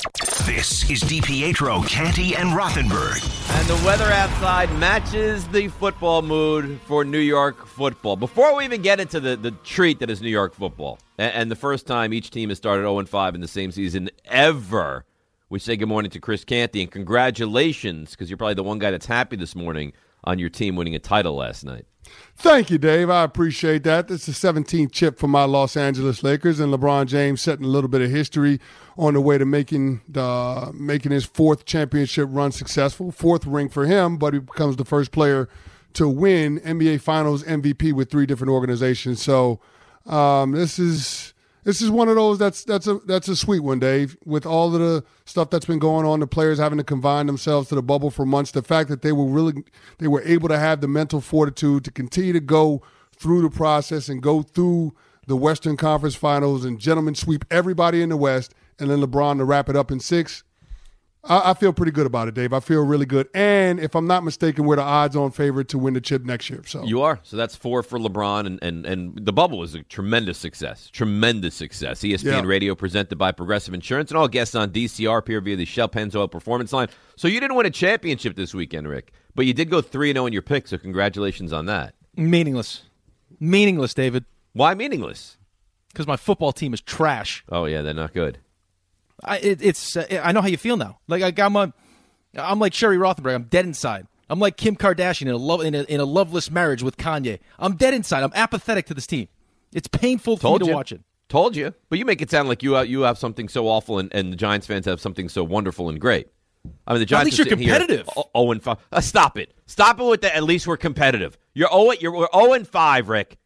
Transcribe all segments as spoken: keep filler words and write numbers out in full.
This is DiPietro, Canty, and Rothenberg. And the weather outside matches the football mood for New York football. Before we even get into the, the treat that is New York football, and, and the first time each team has started oh and five in the same season ever, we say good morning to Chris Canty, and congratulations, because you're probably the one guy that's happy this morning on your team winning a title last night. Thank you, Dave. I appreciate that. This is the seventeenth chip for my Los Angeles Lakers, and LeBron James setting a little bit of history on the way to making the making his fourth championship run successful. Fourth ring for him, but he becomes the first player to win N B A Finals M V P with three different organizations. So um, this is this is one of those that's that's a that's a sweet one, Dave. With all of the stuff that's been going on, the players having to confine themselves to the bubble for months, the fact that they were really they were able to have the mental fortitude to continue to go through the process and go through the Western Conference Finals and gentlemen sweep everybody in the West, and then LeBron to wrap it up in six. I, I feel pretty good about it, Dave. I feel really good. And if I'm not mistaken, we're the odds-on favorite to win the chip next year. So you are. So that's four for LeBron, and, and, and the bubble was a tremendous success. Tremendous success. E S P N Yeah. Radio presented by Progressive Insurance, and all guests on D C R appear via the Shell Pennzoil Performance Line. So you didn't win a championship this weekend, Rick, but you did go three and oh in your pick, so congratulations on that. Meaningless. Meaningless, David. Why meaningless? Because my football team is trash. Oh, yeah, they're not good. I it, it's uh, I know how you feel now. Like I, I'm a, I'm like Sherry Rothenberg. I'm dead inside. I'm like Kim Kardashian in a love in a, in a loveless marriage with Kanye. I'm dead inside. I'm apathetic to this team. It's painful for Told me to you. watch it. Told you. But you make it sound like you have, you have something so awful, and, and the Giants fans have something so wonderful and great. I mean, the Giants. At least you're are sitting here, competitive. oh, oh and five. Uh, stop it. Stop it with the. At least we're competitive. You're oh. You're we're oh and five, Rick.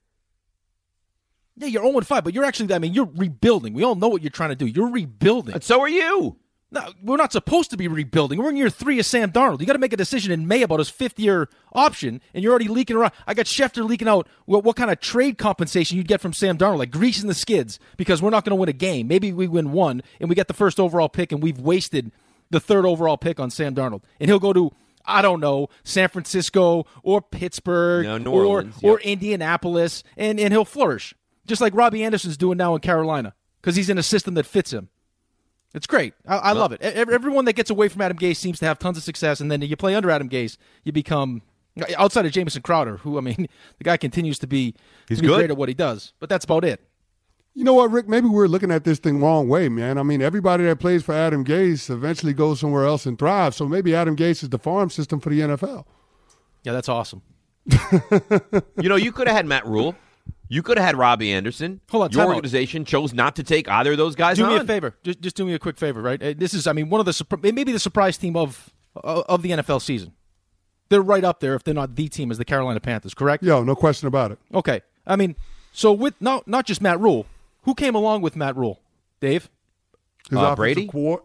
Yeah, you're oh and five, but you're actually. I mean, you're rebuilding. We all know what you're trying to do. You're rebuilding. And so are you. No, we're not supposed to be rebuilding. We're in year three of Sam Darnold. You got to make a decision in May about his fifth-year option, and you're already leaking around. I got Schefter leaking out what, what kind of trade compensation you'd get from Sam Darnold, like greasing the skids, because we're not going to win a game. Maybe we win one, and we get the first overall pick, and we've wasted the third overall pick on Sam Darnold. And he'll go to, I don't know, San Francisco or Pittsburgh no, New or, Orleans, or yep. Indianapolis, and, and he'll flourish, just like Robbie Anderson's doing now in Carolina, because he's in a system that fits him. It's great. I, I love it. Everyone that gets away from Adam Gase seems to have tons of success, and then you play under Adam Gase, you become, outside of Jamison Crowder, who, I mean, the guy continues to be, He's to be good. great at what he does, but that's about it. You know what, Rick? Maybe we're looking at this thing wrong way, man. I mean, everybody that plays for Adam Gase eventually goes somewhere else and thrives. So maybe Adam Gase is the farm system for the N F L. Yeah, that's awesome. You know, you could have had Matt Rule. You could have had Robbie Anderson. Hold on, Your time out. organization chose not to take either of those guys Do on. me a favor. Just, just do me a quick favor, right? Uh, This is, I mean, one of the surpri- maybe the surprise team of uh, of the N F L season. They're right up there if they're not the team as the Carolina Panthers, correct? Yo, no question about it. Okay. I mean, so with not not just Matt Rule, who came along with Matt Rule? Dave? His Uh, offensive Brady? coor-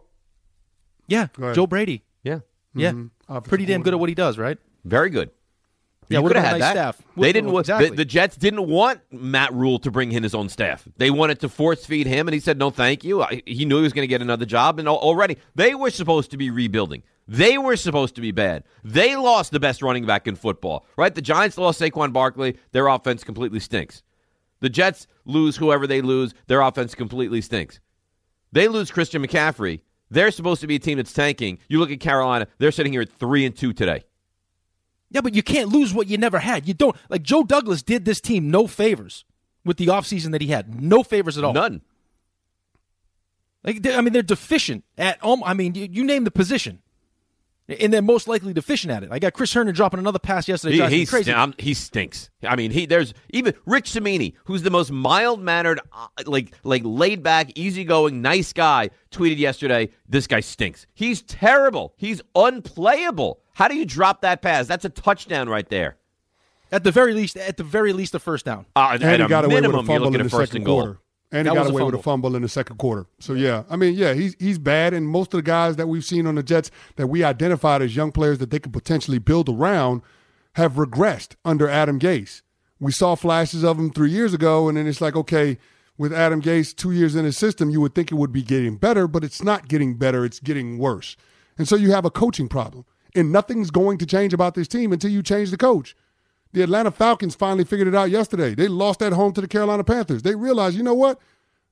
Yeah, Go ahead. Joe Brady. Yeah, Yeah, Offensive pretty damn good at what he does, right? very good. Yeah, you what could have about had a nice that. staff? They What- didn't. well, want exactly. the, the Jets didn't want Matt Rule to bring in his own staff. They wanted to force feed him, and he said, "No, thank you." I, he knew he was going to get another job, and al- already they were supposed to be rebuilding. They were supposed to be bad. They lost the best running back in football, right? The Giants lost Saquon Barkley. Their offense completely stinks. The Jets lose whoever they lose. Their offense completely stinks. They lose Christian McCaffrey. They're supposed to be a team that's tanking. You look at Carolina. They're sitting here at three and two today. Yeah, but you can't lose what you never had. You don't. Like, Joe Douglas did this team no favors with the offseason that he had. No favors at all. None. Like, they- I mean, they're deficient at, um, I mean, you, you name the position. And they're most likely deficient at it. I got Chris Herndon dropping another pass yesterday. He, drives me he, crazy. st- um, he stinks. I mean, he there's even Rich Cimini, who's the most mild-mannered, uh, like like laid-back, easygoing, nice guy, tweeted yesterday, this guy stinks. He's terrible. He's unplayable. How do you drop that pass? That's a touchdown right there. At the very least, at the very least, a first down. Uh, And at he a got away with a minimum, you're fumble looking in at the first second and goal. quarter. And That he got was a away with a fumble. fumble in the second quarter. So, yeah, I mean, yeah, he's he's bad. And most of the guys that we've seen on the Jets that we identified as young players that they could potentially build around have regressed under Adam Gase. We saw flashes of him three years ago, and then it's like, okay, with Adam Gase two years in his system, you would think it would be getting better, but it's not getting better. It's getting worse. And so you have a coaching problem. And nothing's going to change about this team until you change the coach. The Atlanta Falcons finally figured it out yesterday. They lost at home to the Carolina Panthers. They realized, you know what?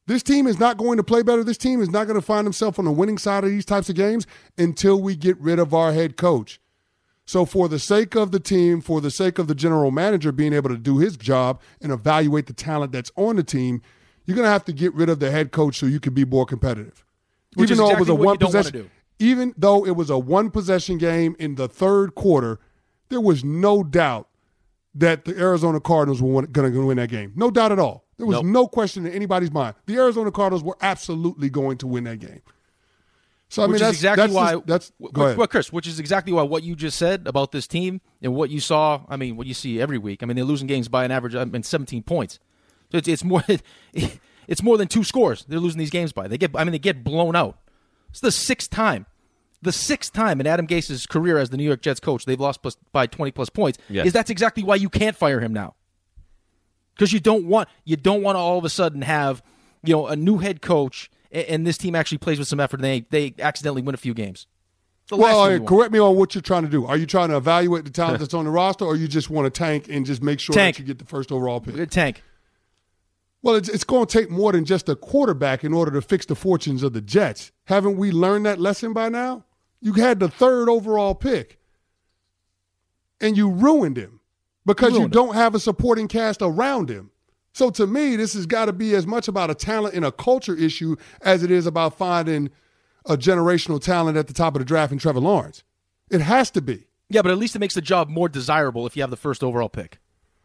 This team is not going to play better. This team is not going to find themselves on the winning side of these types of games until we get rid of our head coach. So for the sake of the team, for the sake of the general manager being able to do his job and evaluate the talent that's on the team, you're going to have to get rid of the head coach so you can be more competitive. Which even is though exactly it was a what one you don't possession, want to do. even though it was a one possession game in the third quarter, there was no doubt that the Arizona Cardinals were going to win that game. No doubt at all. There was Nope. no question in anybody's mind. The Arizona Cardinals were absolutely going to win that game. So I Which mean, is that's exactly that's why. just, that's w- go ahead. Well, Chris, which is exactly why what you just said about this team and what you saw. I mean, what you see every week. I mean, they're losing games by an average of I mean, seventeen points. So it's, it's more. It's more than two scores. They're losing these games by. They get. I mean, they get blown out. It's the sixth time, the sixth time in Adam Gase's career as the New York Jets coach they've lost plus, by twenty plus points. Yes. Is that's exactly why you can't fire him now. Because you don't want you don't want to all of a sudden have you know a new head coach and, and this team actually plays with some effort and they they accidentally win a few games. The last Well, thing uh, you want. correct me on what you're trying to do. Are you trying to evaluate the talent that's on the roster, or you just want to tank and just make sure Tank. that you get the first overall pick? Good tank. Well, it's, it's going to take more than just a quarterback in order to fix the fortunes of the Jets. Haven't we learned that lesson by now? You had the third overall pick, and you ruined him because you Ruined him. don't have a supporting cast around him. So to me, this has got to be as much about a talent and a culture issue as it is about finding a generational talent at the top of the draft in Trevor Lawrence. It has to be. Yeah, but at least it makes the job more desirable if you have the first overall pick.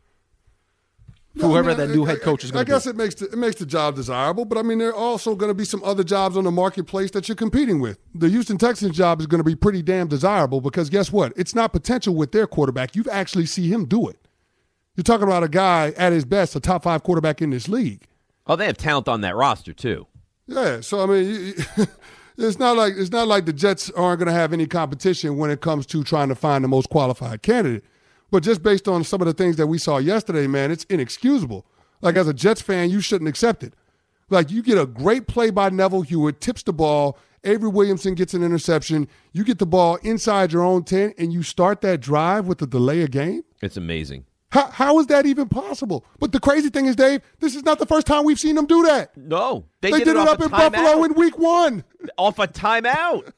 No, Whoever I mean, that new I- head coach is I going to guess be. it makes the, it makes the job desirable, but I mean there are also going to be some other jobs on the marketplace that you're competing with. The Houston Texans job is going to be pretty damn desirable because guess what? It's not potential with their quarterback. You actually see him do it. You're talking about a guy at his best, a top five quarterback in this league. Oh, they have talent on that roster too. Yeah, so I mean, you, it's not like it's not like the Jets aren't going to have any competition when it comes to trying to find the most qualified candidate. But just based on some of the things that we saw yesterday, man, it's inexcusable. Like, as a Jets fan, you shouldn't accept it. Like, you get a great play by Neville Hewitt, tips the ball, Avery Williamson gets an interception, you get the ball inside your own ten, and you start that drive with the delay of game? It's amazing. How, how is that even possible? But the crazy thing is, Dave, this is not the first time we've seen them do that. No, they, They, did, did, it off up a in Buffalo timeout. in week one. Off a timeout.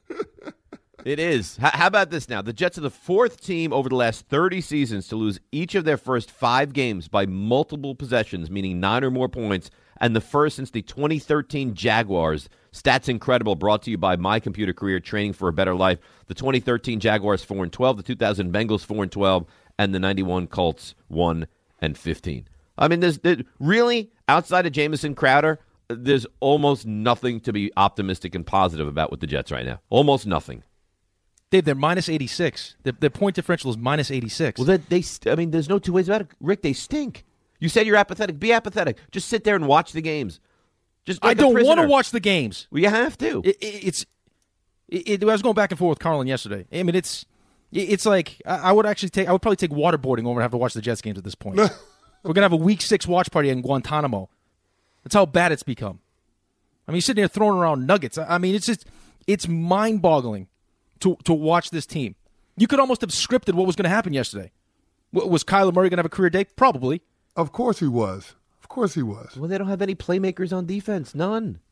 It is. H- how about this now? The Jets are the fourth team over the last thirty seasons to lose each of their first five games by multiple possessions, meaning nine or more points, and the first since the twenty thirteen Jaguars. Stats incredible, brought to you by My Computer Career, Training for a Better Life. The twenty thirteen Jaguars four and twelve, the two thousand Bengals four and twelve, and the ninety-one Colts one and fifteen. I mean, there's, there's really, outside of Jamison Crowder, there's almost nothing to be optimistic and positive about with the Jets right now. Almost nothing. Dave, they're minus eighty-six. Their, their point differential is minus eighty-six. Well, they, they, st- I mean, there's no two ways about it. Rick, they stink. You said you're apathetic. Be apathetic. Just sit there and watch the games. Just I like a don't want to prisoner. watch the games. Well, you have to. It, it, it's. It, it, I was going back and forth with Carlin yesterday. I mean, it's. it- It's like I, I would actually take. I would probably take waterboarding over and have to watch the Jets games at this point. We're gonna have a week six watch party in Guantanamo. That's how bad it's become. I mean, you're sitting there throwing around nuggets. I, I mean, it's just. It's mind-boggling to to watch this team. You could almost have scripted what was going to happen yesterday. W- Was Kyler Murray going to have a career day? Probably. Of course he was. Of course he was. Well, they don't have any playmakers on defense. None.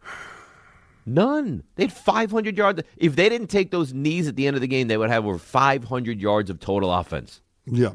None. They had five hundred yards. If they didn't take those knees at the end of the game, they would have over five hundred yards of total offense. Yeah.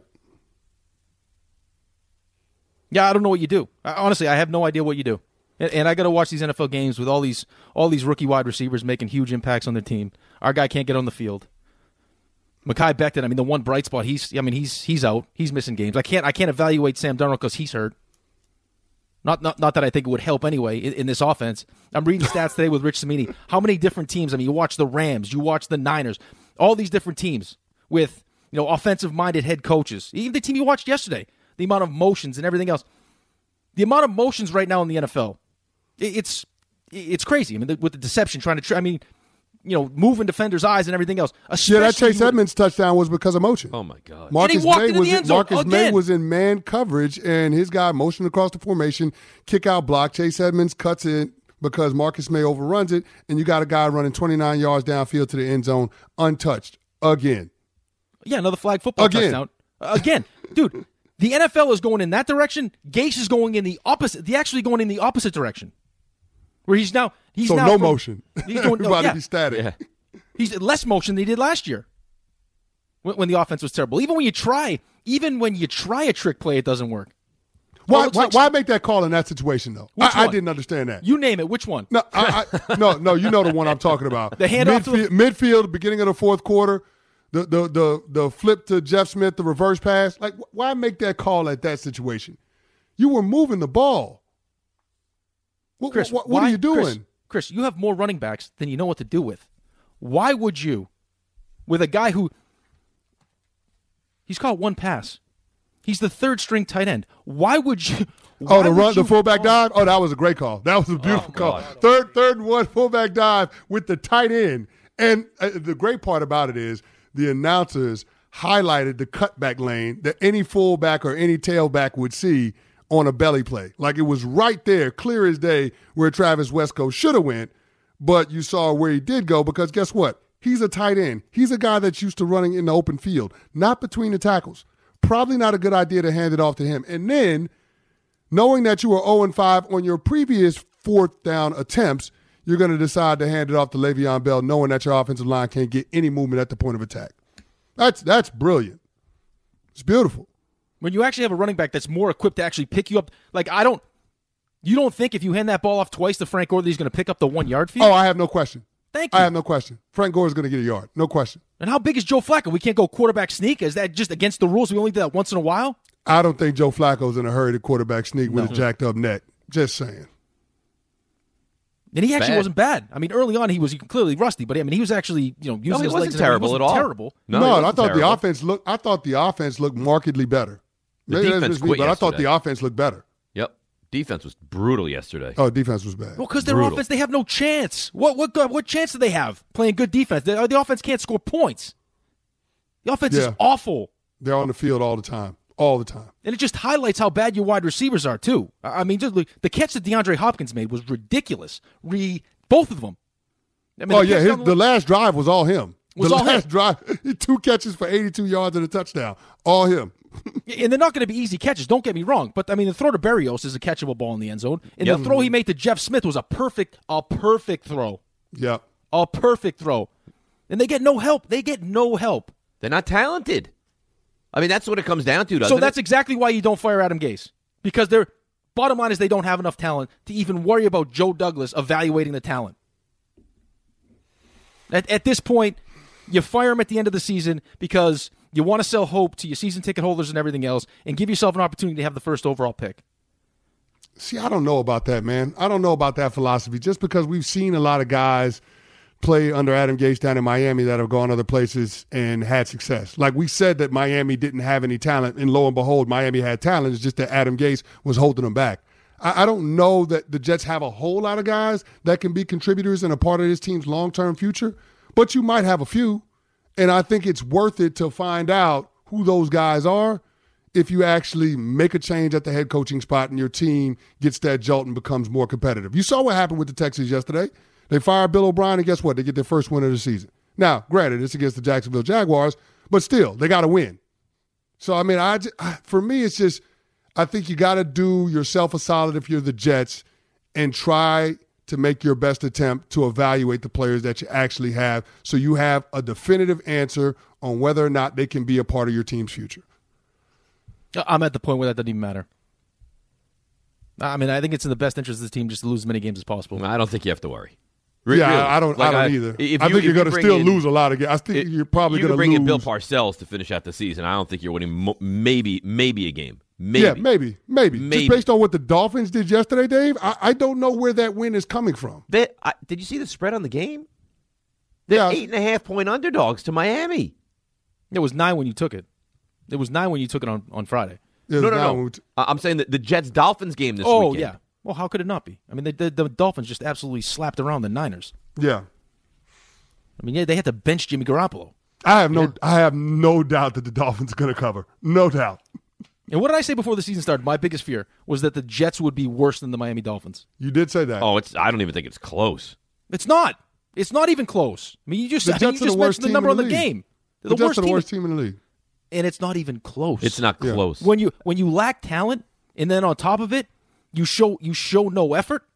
Yeah, I don't know what you do. I, honestly, I have no idea what you do. And, and I got to watch these N F L games with all these all these rookie wide receivers making huge impacts on their team. Our guy can't get on the field. Mekhi Becton, I mean, the one bright spot, he's I mean, he's he's out. He's missing games. I can't I can't evaluate Sam Darnold because he's hurt. Not, not not that I think it would help anyway in, in this offense. I'm reading stats today with Rich Cimini. How many different teams? I mean, you watch the Rams, you watch the Niners, all these different teams with you know offensive-minded head coaches. Even the team you watched yesterday, the amount of motions and everything else. The amount of motions right now in the N F L, it, it's it's crazy. I mean, the, with the deception, trying to, tra- I mean, you know, moving defenders' eyes and everything else. Yeah, that Especially Chase you- Edmonds touchdown was because of motion. Oh, my God. Marcus walked May into was the in, end zone Marcus May again. was in man coverage, and his guy motioned across the formation, kick out block. Chase Edmonds cuts it because Marcus May overruns it, and you got a guy running twenty-nine yards downfield to the end zone untouched again. Yeah, another flag football Again. touchdown. Uh, again, dude, the N F L is going in that direction. Gase is going in the opposite. The actually going in the opposite direction. where he's now he's so now no from, motion. He's doing no, about yeah. to be static. Yeah. He's less motion than he did last year when, when the offense was terrible. Even when you try, even when you try a trick play, it doesn't work. Why, Well, why, like, why make that call in that situation, though? Which I, I one? didn't understand that. You name it. Which one? No, I, I, no, no. You know the one I'm talking about. The handoff to midfield, the- midfield, beginning of the fourth quarter, the the the the flip to Jeff Smith, the reverse pass. Like, why make that call at that situation? You were moving the ball. What, Chris, what, what why- are you doing? Chris, Chris, you have more running backs than you know what to do with. Why would you, with a guy who he's caught one pass, he's the third string tight end. Why would you? Oh, the why run, would the you fullback call- dive. Oh, that was a great call. That was a beautiful Oh, call. God. Third, third and one fullback dive with the tight end. And uh, the great part about it is the announcers highlighted the cutback lane that any fullback or any tailback would see on a belly play. Like it was right there, clear as day, where Travis Westco should have went, but you saw where he did go because guess what? He's a tight end. He's a guy that's used to running in the open field, not between the tackles. Probably not a good idea to hand it off to him. And then, knowing that you were oh and five on your previous fourth down attempts, you're going to decide to hand it off to Le'Veon Bell, knowing that your offensive line can't get any movement at the point of attack. That's that's brilliant. It's beautiful. When you actually have a running back that's more equipped to actually pick you up, like I don't, you don't think if you hand that ball off twice to Frank Gore that he's going to pick up the one yard field? Oh, I have no question. Thank you. I have no question. Frank Gore is going to get a yard. No question. And how big is Joe Flacco? We can't go quarterback sneak. Is that just against the rules? We only do that once in a while. I don't think Joe Flacco's in a hurry to quarterback sneak with a jacked up neck. Just saying. And he actually Bad. wasn't bad. I mean, early on he was clearly rusty, but I mean, he was actually you know using No, he his wasn't legs. and everything. terrible He wasn't at all. Terrible. No, No, he I wasn't thought the terrible. offense looked. I thought the offense looked markedly better. The Maybe that's defense just me, quit but I thought yesterday. the offense looked better. Yep. Defense was brutal yesterday. Oh, defense was bad. Well, because their Brutal. offense, they have no chance. What what what chance do they have playing good defense? The, the offense can't score points. The offense is Yeah. awful, They're on the field all the time, all the time. and it just highlights how bad your wide receivers are too. I I mean, just look, the catch that DeAndre Hopkins made was ridiculous. Re both of them. I mean, Oh the yeah, catch his, down the last drive was all him. Was the all last him. drive, two catches for eighty-two yards and a touchdown, all him. And they're not going to be easy catches. Don't get me wrong, but I mean, the throw to Berrios is a catchable ball in the end zone, and Yep. the throw he made to Jeff Smith was a perfect, a perfect throw, Yep. a perfect throw, and they get no help. They get no help. They're not talented. I mean, that's what it comes down to, doesn't So that's it? exactly why you don't fire Adam Gase, because their bottom line is they don't have enough talent to even worry about Joe Douglas evaluating the talent. At, at this point, you fire him at the end of the season because you want to sell hope to your season ticket holders and everything else, and give yourself an opportunity to have the first overall pick. See, I don't know about that, man. I don't know about that philosophy. Just because we've seen a lot of guys play under Adam Gase down in Miami that have gone other places and had success. Like we said that Miami didn't have any talent, and lo and behold, Miami had talent. It's just that Adam Gase was holding them back. I, I don't know that the Jets have a whole lot of guys that can be contributors and a part of this team's long-term future, but you might have a few. And I think it's worth it to find out who those guys are if you actually make a change at the head coaching spot and your team gets that jolt and becomes more competitive. You saw what happened with the Texans yesterday. They fired Bill O'Brien, and guess what? They get their first win of the season. Now, granted, it's against the Jacksonville Jaguars, but still, they got to win. So, I mean, I, for me, it's just I think you got to do yourself a solid if you're the Jets and try to make your best attempt to evaluate the players that you actually have so you have a definitive answer on whether or not they can be a part of your team's future. I'm at the point where that doesn't even matter. I mean, I think it's in the best interest of the team just to lose as many games as possible. I don't think you have to worry. Re- Yeah, really. I don't. Like, I don't either. if I you- think if you're you going to bring still in- lose a lot of games. I think It- you're probably you going could to bring lose. in Bill Parcells to finish out the season. I don't think you're winning mo- maybe maybe a game. Maybe. Yeah, maybe, maybe, Maybe. Just based on what the Dolphins did yesterday, Dave. I, I don't know where that win is coming from. They, I, did you see the spread on the game? They're Yeah. eight and a half point underdogs to Miami. It was nine when you took it. It was nine when you took it on, on Friday. There's No, no, now no. when we t- I- I'm saying that the Jets Dolphins game this Oh, weekend. yeah. Well, how could it not be? I mean, the, the, the Dolphins just absolutely slapped around the Niners. yeah. I mean, yeah, they had to bench Jimmy Garoppolo. I have no, I have no doubt that the Dolphins are going to cover. No doubt. And what did I say before the season started? My biggest fear was that the Jets would be worse than the Miami Dolphins. You did say that. Oh, it's. I don't even think it's close. It's not. It's not even close. I mean, you just, The I mean, Jets you are just the worst mentioned the team number in on the the league. game. They're the the, Jets worst are the team, worst team in the league. and it's not even close. It's not Yeah. close. when you when you lack talent, and then on top of it, you show you show no effort.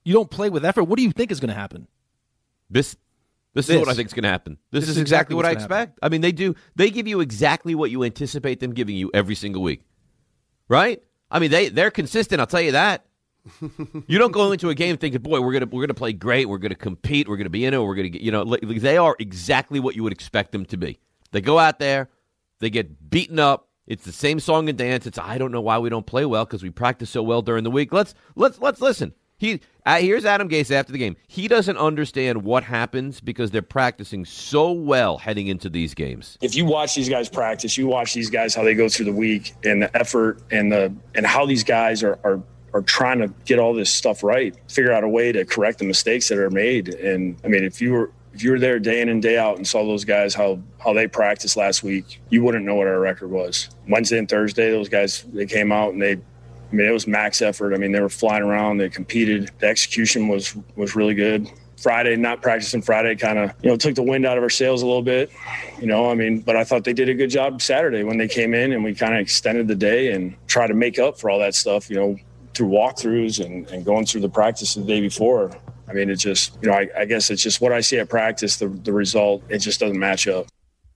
you don't play with effort, what do you think is going to happen? This this, This. is what I think is going to happen. This, This is is exactly exactly what I what's gonna expect. I mean, they do. They give you exactly what you anticipate them giving you every single week, right? I mean, they they're consistent. I'll tell you that. You don't go into a game thinking, "Boy, we're gonna we're gonna play great. We're gonna compete. We're gonna be in it. We're gonna get." You know, like, they are exactly what you would expect them to be. They go out there, they get beaten up. It's the same song and dance. It's I don't know why we don't play well because we practice so well during the week. Let's let's let's listen. He uh, here's Adam Gase after the game. He doesn't understand what happens because they're practicing so well heading into these games. If you watch these guys practice, you watch these guys how they go through the week and the effort and the and how these guys are are are trying to get all this stuff right, figure out a way to correct the mistakes that are made. And I mean, if you were if you were there day in and day out and saw those guys how how they practiced last week, you wouldn't know what our record was. Wednesday and Thursday, those guys they came out and they. I mean, it was max effort. I mean, they were flying around. They competed. The execution was was really good. Friday, not practicing Friday kind of, you know, took the wind out of our sails a little bit, you know, I mean, but I thought they did a good job Saturday when they came in and we kind of extended the day and tried to make up for all that stuff, you know, through walkthroughs and, and going through the practice the day before. I mean, it just, you know, I, I guess it's just what I see at practice, the the result, it just doesn't match up.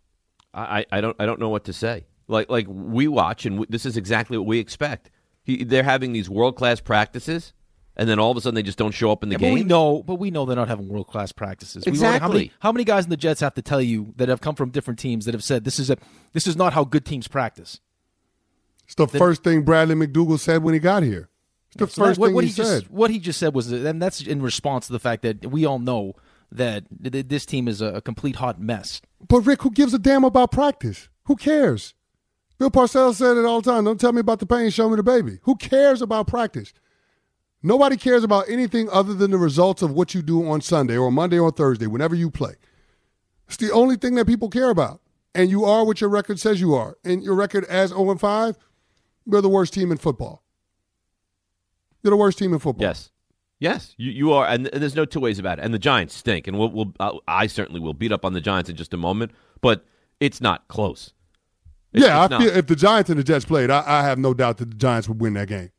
I, I don't I don't know what to say. Like like we watch and we, this is exactly what we expect. He, they're having these world-class practices, and then all of a sudden they just don't show up in the Yeah, game. But we know, but we know they're not having world-class practices. We Exactly. know how many, how many guys in the Jets have to tell you that have come from different teams that have said this is a this is not how good teams practice? It's the first thing Bradley McDougald said when he got here. It's the So first that- what, thing what he, he said. just what he just said was, and that's in response to the fact that we all know that th- this team is a, a complete hot mess. But, Rick, who gives a damn about practice? Who cares? Bill Parcells said it all the time. Don't tell me about the pain, show me the baby. Who cares about practice? Nobody cares about anything other than the results of what you do on Sunday or Monday or Thursday, whenever you play. It's the only thing that people care about. And you are what your record says you are. And your record as oh and five, you're the worst team in football. You're the worst team in football. Yes. Yes, you, you are, and, and there's no two ways about it. And the Giants stink, and we'll, we'll, uh, I certainly will beat up on the Giants in just a moment, but it's not close. It's, yeah, it's I not. feel if the Giants and the Jets played, I, I have no doubt that the Giants would win that game.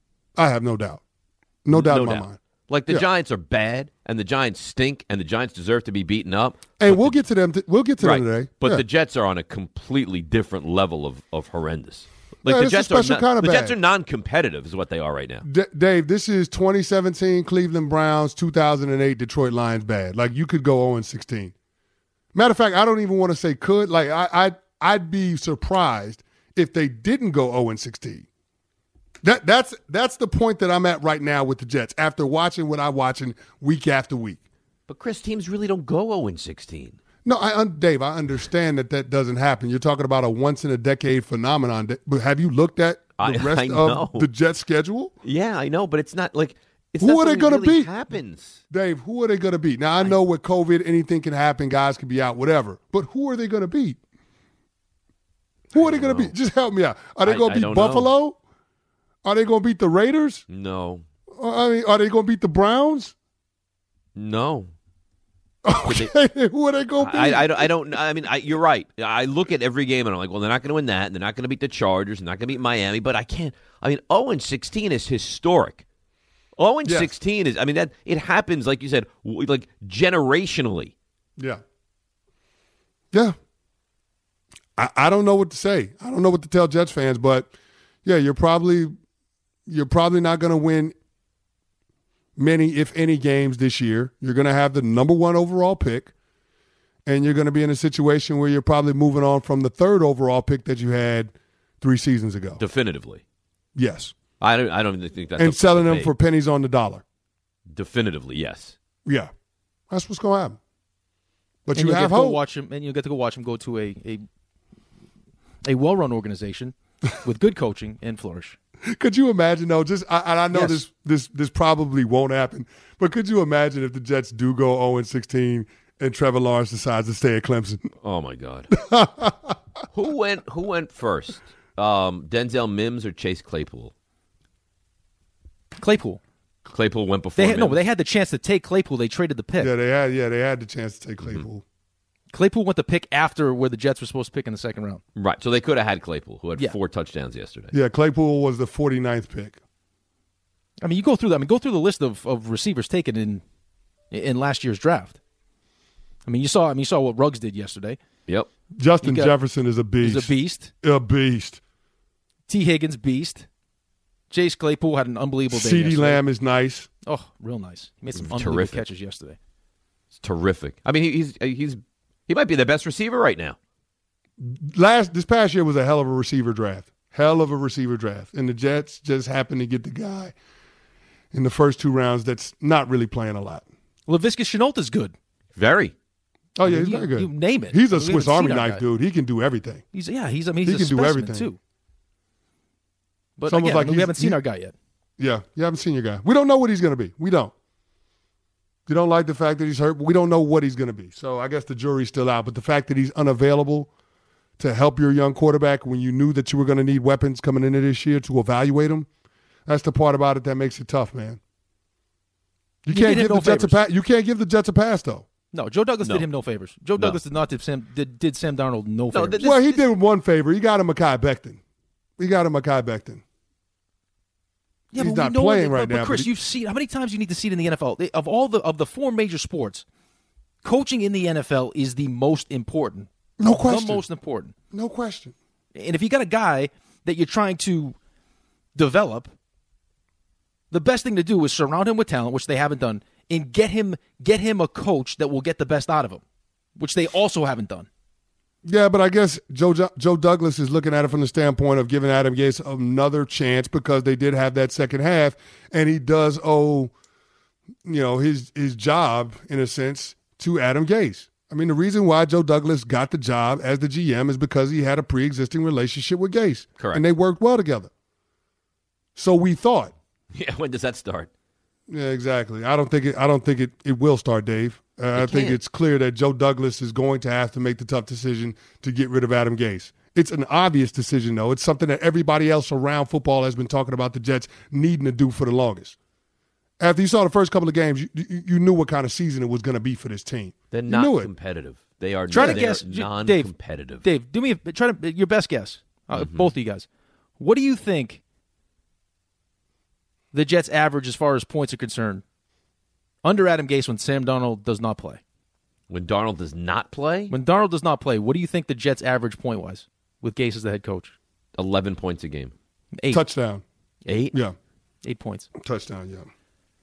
I have no doubt. No doubt no in my doubt. mind. Like the Yeah. Giants are bad, and the Giants stink, and the Giants deserve to be beaten up. And but we'll the, get to them. T- we'll get to right, them today. but Yeah. the Jets are on a completely different level of, of horrendous. Like Yeah, the it's a Jets are special non- kind of the Jets bad. are non-competitive, is what they are right now. D- Dave, this is twenty seventeen Cleveland Browns, two thousand eight Detroit Lions bad. Like, you could go oh and sixteen. Matter of fact, I don't even want to say could. Like, I, I'd, I'd be surprised if they didn't go oh and sixteen. That, that's, that's the point that I'm at right now with the Jets after watching what I'm watching week after week. But, Chris, teams really don't go oh and sixteen. No, I, un- Dave, I understand that that doesn't happen. You're talking about a once-in-a-decade phenomenon. Da- But have you looked at the I- rest I know. of the Jets' schedule? Yeah, I know, but it's not like it's Who not are they something gonna that really beat? happens. Dave, who are they going to beat? Now, I know with COVID, anything can happen. Guys can be out, whatever. But who are they going to beat? Who are they going to beat? Just help me out. Are they I- going I to beat don't know. Buffalo? Are they going to beat the Raiders? No, Or, I mean, are they going to beat the Browns? no. Okay, who are they going to beat? I, I, don't- I don't. I mean, I, you're right. I look at every game and I'm like, well, they're not going to win that. And they're not going to beat the Chargers. They're not going to beat Miami. But I can't. I mean, oh and sixteen is historic. oh and sixteen is. I mean, that it happens like you said, w- like generationally. Yeah. Yeah. I, I don't know what to say. I don't know what to tell Jets fans, but yeah, you're probably you're probably not going to win many, if any, games this year. You're going to have the number one overall pick, and you're going to be in a situation where you're probably moving on from the third overall pick that you had three seasons ago. Definitively. Yes. I don't. I don't even think that's And up for selling them debate. for pennies on the dollar. Definitively, yes. Yeah. That's what's going to happen. But and you you'll have get to go hope. watch him, and you'll get to go watch him go to a a, a well-run organization with good coaching and flourish. Could you imagine though? Just I, and I know Yes. this this this probably won't happen, but could you imagine if the Jets do go oh and sixteen and Trevor Lawrence decides to stay at Clemson? Oh my God. who went? Who went first? Um, Denzel Mims or Chase Claypool? Claypool. Claypool went before. They had, no, Mims. they had the chance to take Claypool. They traded the pick. Yeah, they had yeah they had the chance to take Claypool. Claypool went the pick after where the Jets were supposed to pick in the second round. Right. So they could have had Claypool, who had Yeah. four touchdowns yesterday. Yeah, Claypool was the forty-ninth pick. I mean, you go through that. I mean, go through the list of, of receivers taken in in last year's draft. I mean, you saw. I mean, you saw what Ruggs did yesterday. Yep. Justin got, Jefferson is a beast. He's a beast. A beast. T. Higgins, beast. Chase Claypool had an unbelievable day. CeeDee Lamb is nice. Oh, real nice. He made some Terrific. unbelievable catches yesterday. It's terrific. I mean, he, he's he's he might be the best receiver right now. Last this past year was a hell of a receiver draft. Hell of a receiver draft, and the Jets just happened to get the guy in the first two rounds that's not really playing a lot. Laviska Shenault is good. Very. Oh yeah, he's you, very good. You name it. He's a I mean, we Swiss haven't Army seen our knife, guy. dude. He can do everything. He's yeah. He's I mean he's He a can do specimen everything. too. But It's almost again, like I mean, we he's- haven't seen he- our guy yet. Yeah, you haven't seen your guy. We don't know what he's going to be. We don't. You don't like the fact that he's hurt, but we don't know what he's going to be. So I guess the jury's still out. But the fact that he's unavailable to help your young quarterback when you knew that you were going to need weapons coming into this year to evaluate him, that's the part about it that makes it tough, man. You, You can't did him give the no Jets a favors. pass. You can't give the Jets a pass though. No, Joe Douglas No. did him no favors. Joe Douglas did not did Sam did, did Sam Darnold no favors. th- well, he this- did him one favor. He got him Mekhi Becton. He got him Mekhi Becton. yeah, he's but we not know playing that- right but, now, But Chris, but he- you've seen how many times you need to see it in the N F L of all the of the four major sports. Coaching in the N F L is the most important. No question. The most important. No question. And if you got a guy that you're trying to develop, the best thing to do is surround him with talent, which they haven't done, and get him get him a coach that will get the best out of him, which they also haven't done. Yeah, but I guess Joe Joe Douglas is looking at it from the standpoint of giving Adam Gase another chance because they did have that second half, and he does owe, you know, his his job in a sense to Adam Gase. I mean, the reason why Joe Douglas got the job as the G M is because he had a pre-existing relationship with Gase. Correct. And they worked well together. So we thought. Yeah. When does that start? Yeah, exactly. I don't think it. I don't think it. It will start, Dave. Uh, I think can't. it's clear that Joe Douglas is going to have to make the tough decision to get rid of Adam Gase. It's an obvious decision, though. It's something that everybody else around football has been talking about the Jets needing to do for the longest. After you saw the first couple of games, you, you, you knew what kind of season it was going to be for this team. They're You not knew it. competitive. They are. Try to they're guess, J- non-competitive. Dave, do me a, try to your best guess. Uh, Mm-hmm. Both of you guys. What do you think the Jets average as far as points are concerned under Adam Gase when Sam Darnold does not play? When Darnold does not play, When Darnold does not play, what do you think the Jets average point wise with Gase as the head coach? eleven points a game. Eight. Touchdown. Eight. Yeah. Eight points. Touchdown, yeah.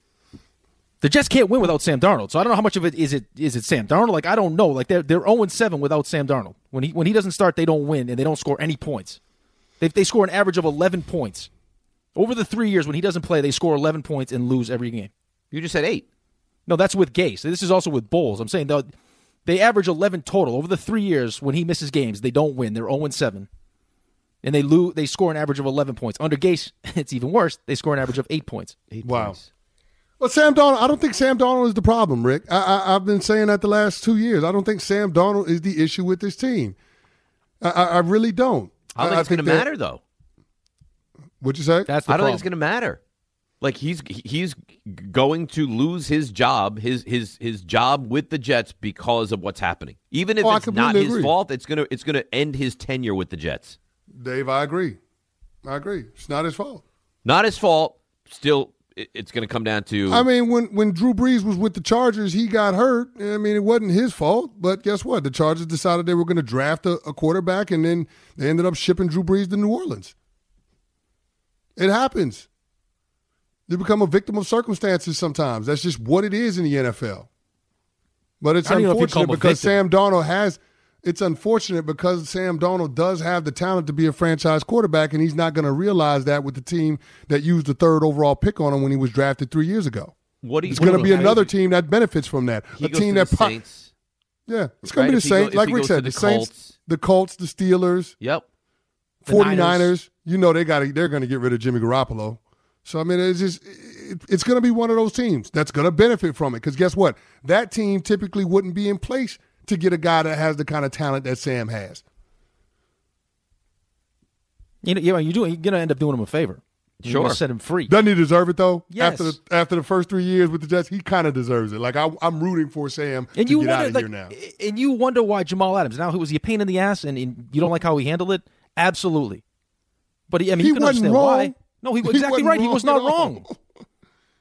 The Jets can't win without Sam Darnold. So I don't know how much of it is it is it Sam Darnold? Like I don't know. Like they're they're oh and seven without Sam Darnold. When he when he doesn't start, they don't win and they don't score any points. They they score an average of eleven points. Over the three years when he doesn't play, they score eleven points and lose every game. You just said eight. No, that's with Gase. This is also with Bowles. I'm saying they they average eleven total over the three years when he misses games. They don't win. They're oh and seven. And they lose, they score an average of eleven points. Under Gase, it's even worse. They score an average of eight points. Eight Wow. points. Well, Sam Darnold, I don't think Sam Darnold is the problem, Rick. I, I, I've been saying that the last two years. I don't think Sam Darnold is the issue with this team. I, I, I really don't. I don't think it's going to that- matter, though. What'd you say? That's the I don't problem. think it's going to matter. Like he's he's going to lose his job, his his his job with the Jets because of what's happening. Even if Oh, I it's not completely his agree. fault, it's gonna it's gonna end his tenure with the Jets. Dave, I agree. I agree. It's not his fault. Not his fault. Still, it- it's going to come down to. I mean, when, when Drew Brees was with the Chargers, he got hurt. I mean, it wasn't his fault. But guess what? The Chargers decided they were going to draft a, a quarterback, and then they ended up shipping Drew Brees to New Orleans. It happens. You become a victim of circumstances sometimes. That's just what it is in the N F L. But it's I don't even know if you'd call unfortunate him a because victim. Sam Darnold has – it's unfortunate because Sam Darnold does have the talent to be a franchise quarterback, and he's not going to realize that with the team that used the third overall pick on him when he was drafted three years ago. what do you? It's going to be what do you- another team that benefits from that. He a goes team to that the po- Saints. yeah, it's going Right, to be if the he go- Saints. if like he Rick goes to said, the the Saints, Colts. the Colts, the Steelers, Yep. The 49ers. Niners. You know they got to they're going to get rid of Jimmy Garoppolo. So I mean, it's just it, it's going to be one of those teams that's going to benefit from it because guess what? That team typically wouldn't be in place to get a guy that has the kind of talent that Sam has. You know, you're, doing, you're going to end up doing him a favor. You're Sure. going to set him free. Doesn't he deserve it though? Yes. After the after the first three years with the Jets, he kind of deserves it. Like I, I'm rooting for Sam And to you get out wonder, of like, here now. and you wonder why Jamal Adams. Now, was he a pain in the ass, and, and you don't like how he handled it? Absolutely. But he, I mean, He you can wasn't understand wrong. why. No, he was He exactly wasn't right. He wrong was not at all. wrong.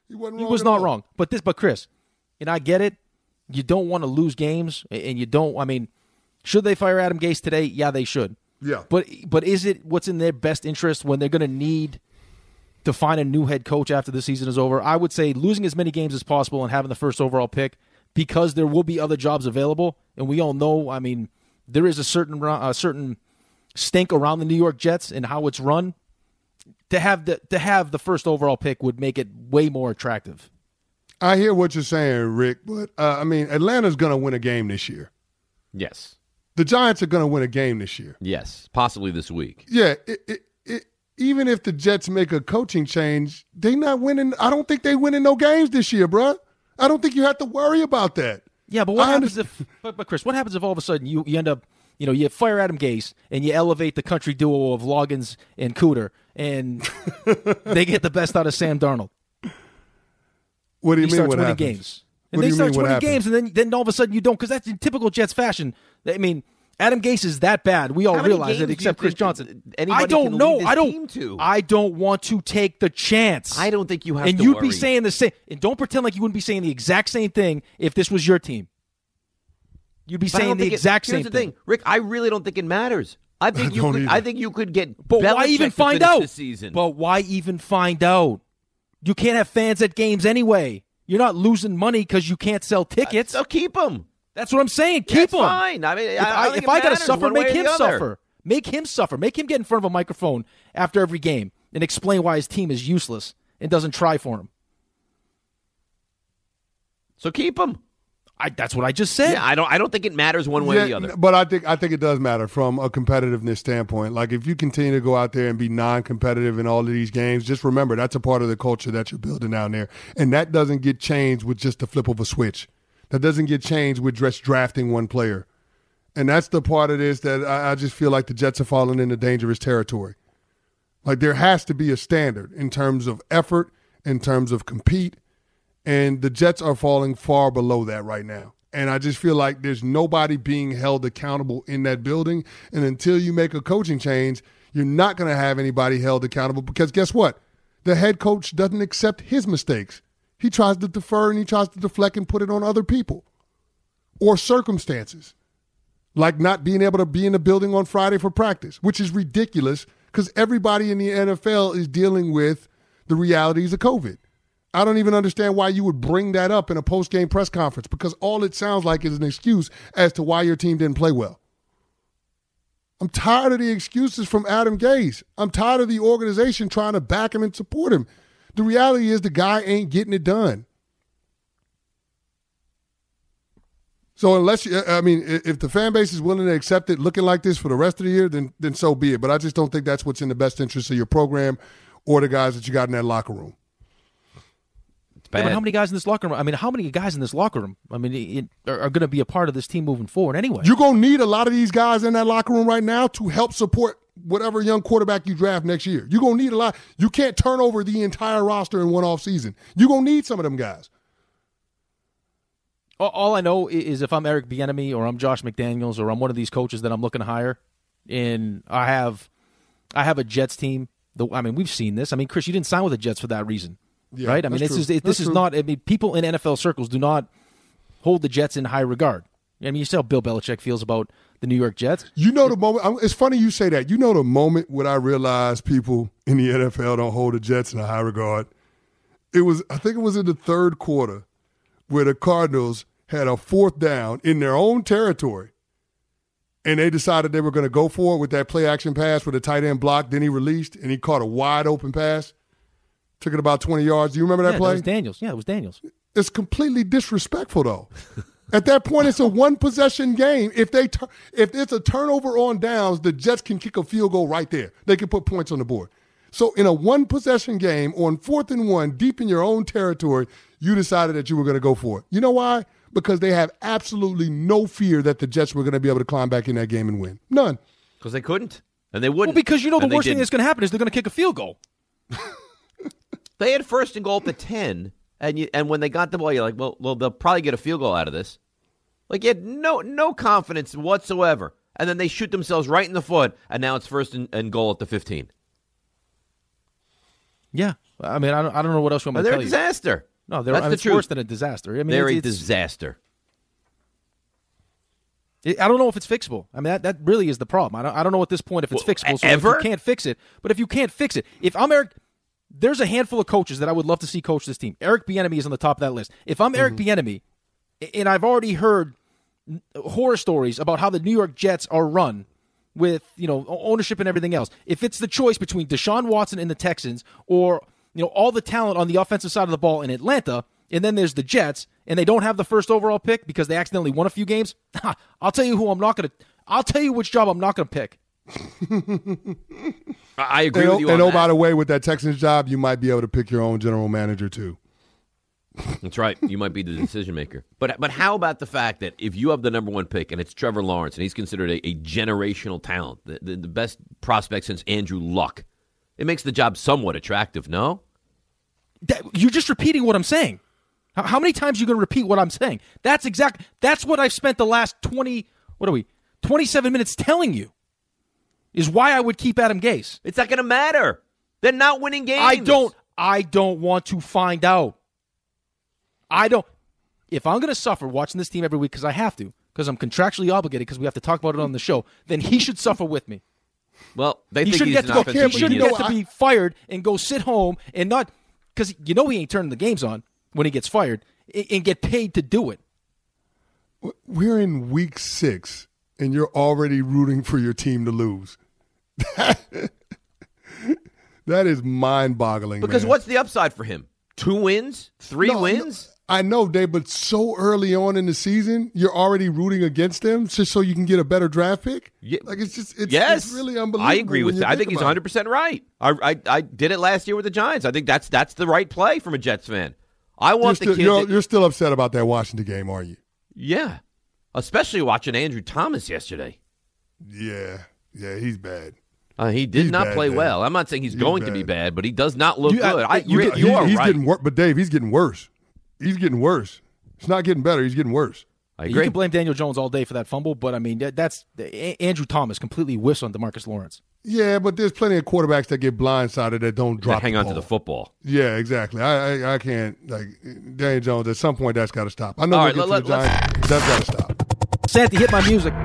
He wasn't He wrong was at not all. wrong. But this, but Chris, and I get it. You don't want to lose games, and you don't. I mean, should they fire Adam Gase today? Yeah, they should. Yeah. But but is it what's in their best interest when they're going to need to find a new head coach after the season is over? I would say losing as many games as possible and having the first overall pick, because there will be other jobs available, and we all know. I mean, there is a certain a certain stink around the New York Jets and how it's run. To have the to have the first overall pick would make it way more attractive. I hear what you're saying, Rick, but uh, I mean, Atlanta's going to win a game this year. Yes. The Giants are going to win a game this year. Yes. Possibly this week. Yeah. It, it, it, even if the Jets make a coaching change, they not winning. I don't think they winning no games this year, bruh. I don't think you have to worry about that. Yeah, but what I happens understand. if? But, but Chris, what happens if all of a sudden you, you end up, you know, you fire Adam Gase and you elevate the country duo of Loggins and Cooter, and they get the best out of Sam Darnold? What do you He mean? starts What winning happens? games, and What they do you start mean, what winning happens? games, and then then all of a sudden you don't, because that's in typical Jets fashion. I mean, Adam Gase is that bad. We all How many realize games it, do you except Chris think Johnson. anybody I don't can know. lead this I don't. team to? I don't want to take the chance. I don't think you have and to you'd worry. be saying the same. And don't pretend like you wouldn't be saying the exact same thing if this was your team. You'd be But I saying don't the think it- exact here's same the thing. Rick, I really don't think it matters. I think I you don't could, either. I think you could get But why Belichick even to find finish out? this season. But why even find out? You can't have fans at games anyway. You're not losing money because you can't sell tickets. so keep them. That's what I'm saying. Yeah, Keep it's him. fine. I mean, If I, I, I, don't think if it I gotta matters suffer, one way make or him the other. suffer. Make him suffer. Make him get in front of a microphone after every game and explain why his team is useless and doesn't try for him. So keep them. I, that's what I just said. Yeah, I don't. I don't think it matters one way or the Yeah, other. but I think I think it does matter from a competitiveness standpoint. Like if you continue to go out there and be non-competitive in all of these games, just remember that's a part of the culture that you're building down there, and that doesn't get changed with just the flip of a switch. That doesn't get changed with just drafting one player, and that's the part of this that I, I just feel like the Jets are falling into dangerous territory. Like there has to be a standard in terms of effort, in terms of compete. And the Jets are falling far below that right now. And I just feel like there's nobody being held accountable in that building. And until you make a coaching change, you're not going to have anybody held accountable because guess what? The head coach doesn't accept his mistakes. He tries to defer and he tries to deflect and put it on other people or circumstances, like not being able to be in the building on Friday for practice, which is ridiculous because everybody in the N F L is dealing with the realities of COVID. I don't even understand why you would bring that up in a post-game press conference because all it sounds like is an excuse as to why your team didn't play well. I'm tired of the excuses from Adam Gase. I'm tired of the organization trying to back him and support him. The reality is the guy ain't getting it done. So unless you, I mean, if the fan base is willing to accept it looking like this for the rest of the year, then then so be it. But I just don't think that's what's in the best interest of your program or the guys that you got in that locker room. Yeah, but how many guys in this locker room? I mean, how many guys in this locker room? I mean, it, are, are going to be a part of this team moving forward anyway? You're going to need a lot of these guys in that locker room right now to help support whatever young quarterback you draft next year. You're going to need a lot. You can't turn over the entire roster in one off season. You're going to need some of them guys. All, all I know is if I'm Eric Bieniemy or I'm Josh McDaniels or I'm one of these coaches that I'm looking to hire, and I have, I have a Jets team. The, I mean, we've seen this. I mean, Chris, you didn't sign with the Jets for that reason. Yeah, right? I mean, that's this true. is it, this That's is true. not. I mean, people in N F L circles do not hold the Jets in high regard. I mean, you see how Bill Belichick feels about the New York Jets. You know the moment. I'm- It's funny you say that. You know the moment when I realized people in the N F L don't hold the Jets in a high regard. It was, I think it was in the third quarter, where the Cardinals had a fourth down in their own territory, and they decided they were going to go for it with that play action pass with a tight end block. Then he released and he caught a wide open pass. Took it about twenty yards. Do you remember that Yeah, play? that was Daniels. Yeah, it was Daniels. It's completely disrespectful, though. At that point, it's a one-possession game. If they tur- if it's a turnover on downs, the Jets can kick a field goal right there. They can put points on the board. So in a one-possession game on fourth and one, deep in your own territory, you decided that you were going to go for it. You know why? Because they have absolutely no fear that the Jets were going to be able to climb back in that game and win. None. Because they couldn't, and they Well, wouldn't. because you know the And they worst thing didn't. that's going to happen is they're going to kick a field goal. They had first and goal at the ten, and you, and when they got the ball, you're like, well, well, they'll probably get a field goal out of this. Like you had no no confidence whatsoever, and then they shoot themselves right in the foot, and now it's first and, and goal at the fifteen. Yeah, I mean, I don't, I don't know what else you want me to They're tell a you. disaster. No, they're That's I mean, the it's truth. worse than a disaster. I mean, They're it's, a it's, disaster. it, I don't know if it's fixable. I mean, that, that really is the problem. I don't, I don't know at this point if it's Well, fixable. So ever? if you can't fix it, but if you can't fix it, if I'm Eric, there's a handful of coaches that I would love to see coach this team. Eric Bieniemy is on the top of that list. If I'm Eric Mm-hmm. Bieniemy, and I've already heard horror stories about how the New York Jets are run with, you know, ownership and everything else. If it's the choice between Deshaun Watson and the Texans or, you know, all the talent on the offensive side of the ball in Atlanta, and then there's the Jets, and they don't have the first overall pick because they accidentally won a few games, I'll tell you who I'm not going to – I'll tell you which job I'm not going to pick. I agree and, with you and on oh, that. by the way, with that Texans job, you might be able to pick your own general manager too. That's right. You might be the decision maker. But but how about the fact that if you have the number one pick and it's Trevor Lawrence and he's considered a, a generational talent, the, the, the best prospect since Andrew Luck, it makes the job somewhat attractive, no? That, you're just repeating what I'm saying. How, how many times are you going to repeat what I'm saying? That's exact. That's what I've spent the last twenty, what are we, twenty-seven minutes telling you is why I would keep Adam Gase. It's not going to matter. They're not winning games. I don't, I don't want to find out. I don't. If I'm going to suffer watching this team every week because I have to, because I'm contractually obligated because we have to talk about it on the show, then he should suffer with me. Well, they He think shouldn't he's get an to go. offensive He shouldn't genius. get to be fired and go sit home and not because you know he ain't turning the games on when he gets fired and, and get paid to do it. We're in week six, and you're already rooting for your team to lose. That is mind-boggling. Because man. what's the upside for him? Two wins? Three No, wins? no, I know, Dave, but so early on in the season, you're already rooting against them just so you can get a better draft pick? Yeah. Like, it's just, it's, yes. it's really unbelievable. I agree with when that. you I think he's about one hundred percent right. I, I I did it last year with the Giants. I think that's that's the right play from a Jets fan. I it. You're want the still, kid. you're, that- you're still upset about that Washington game, are you? yeah. Especially watching Andrew Thomas yesterday. Yeah. Yeah, he's bad. Uh, he did He's not bad, play Dave. well. I'm not saying he's, He's going to be bad. bad, but he does not look You- I- good. I, you you, get- you He- are he's right. getting worse, but Dave, he's getting worse. He's getting worse. It's not getting better. He's getting worse. I You agree. can blame Daniel Jones all day for that fumble, but I mean that, that's A- Andrew Thomas completely whiffs on DeMarcus Lawrence. Yeah, but there's plenty of quarterbacks that get blindsided that don't That drop. hang the on to ball. the football. Yeah, exactly. I, I I can't like Daniel Jones. At some point, that's got to stop. I know All we'll right, get let- to the let- Giants. That's got to stop. Santi, hit my music.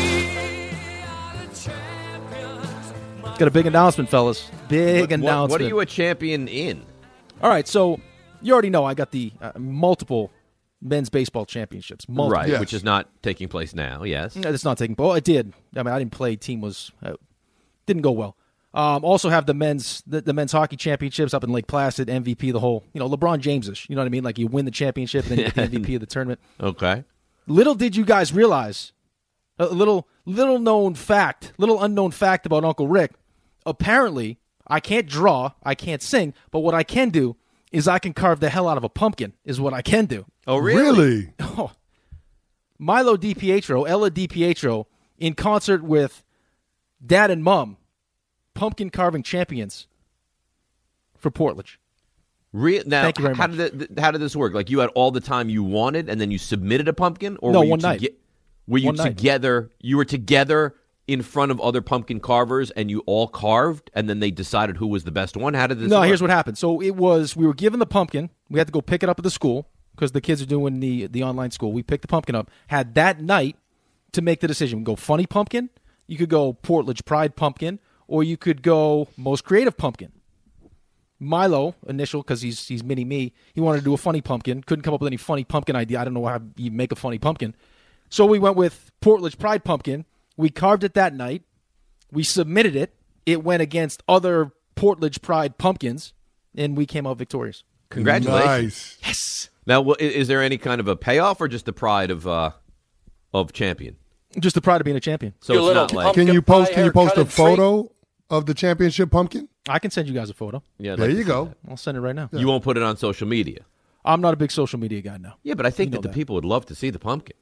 Got a big announcement, fellas. Big What- what, announcement. what are you a champion in? All right, so you already know I got the uh, multiple men's baseball championships. Multiple. Right, Yes. which is not taking place now, yes. No, It's not taking. Well, it did. I mean, I didn't play. Team was uh, didn't go well. Um, also have the men's the, the men's hockey championships up in Lake Placid. M V P the whole. You know, LeBron James-ish. You know what I mean? Like you win the championship, and then you get the M V P of the tournament. Okay. Little did you guys realize, a little little known fact, little unknown fact about Uncle Rick. Apparently, I can't draw, I can't sing, but what I can do is I can carve the hell out of a pumpkin. Is what I can do. Oh, really? Oh, Milo DiPietro, Ella DiPietro, in concert with Dad and Mom, pumpkin carving champions for Portledge. Re- now, Thank you very how much. did it, how did this work? Like you had all the time you wanted, and then you submitted a pumpkin, or No, were you one night. toge- Were you One night. together? You were together in front of other pumpkin carvers, and you all carved, and then they decided who was the best one. How did this? No, work? here's what happened. So it was we were given the pumpkin. We had to go pick it up at the school because the kids are doing the the online school. We picked the pumpkin up. Had that night to make the decision. We could go funny pumpkin. You could go Portledge Pride pumpkin, or you could go most creative pumpkin. Milo, initial because he's he's mini me. He wanted to do a funny pumpkin. Couldn't come up with any funny pumpkin idea. I don't know how you make a funny pumpkin. So we went with Portledge Pride pumpkin. We carved it that night. We submitted it. It went against other Portledge Pride pumpkins, and we came out victorious. Congratulations! Nice. Yes. Now, wh- i- is there any kind of a payoff, or just the pride of uh, of champion? Just the pride of being a champion. So Your it's little not like pumpkin Can you pie post? Can you post haircut a and treat? photo of the championship pumpkin? I can send you guys a photo. yeah. I'd There like you to see go. that. I'll send it right now. You won't put it on social media. I'm not a big social media guy now. Yeah, but I think You know that the that. people would love to see the pumpkin.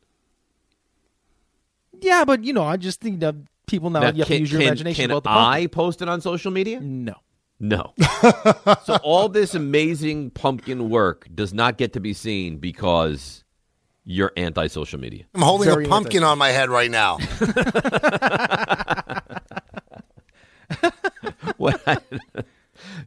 Yeah, but you know, I just think that people now, Now, you have can to use your can- imagination can about the I pumpkin. post it on social media? No. No. So all this amazing pumpkin work does not get to be seen because you're anti-social media. I'm holding Very a pumpkin on my head right now. What? You know where you're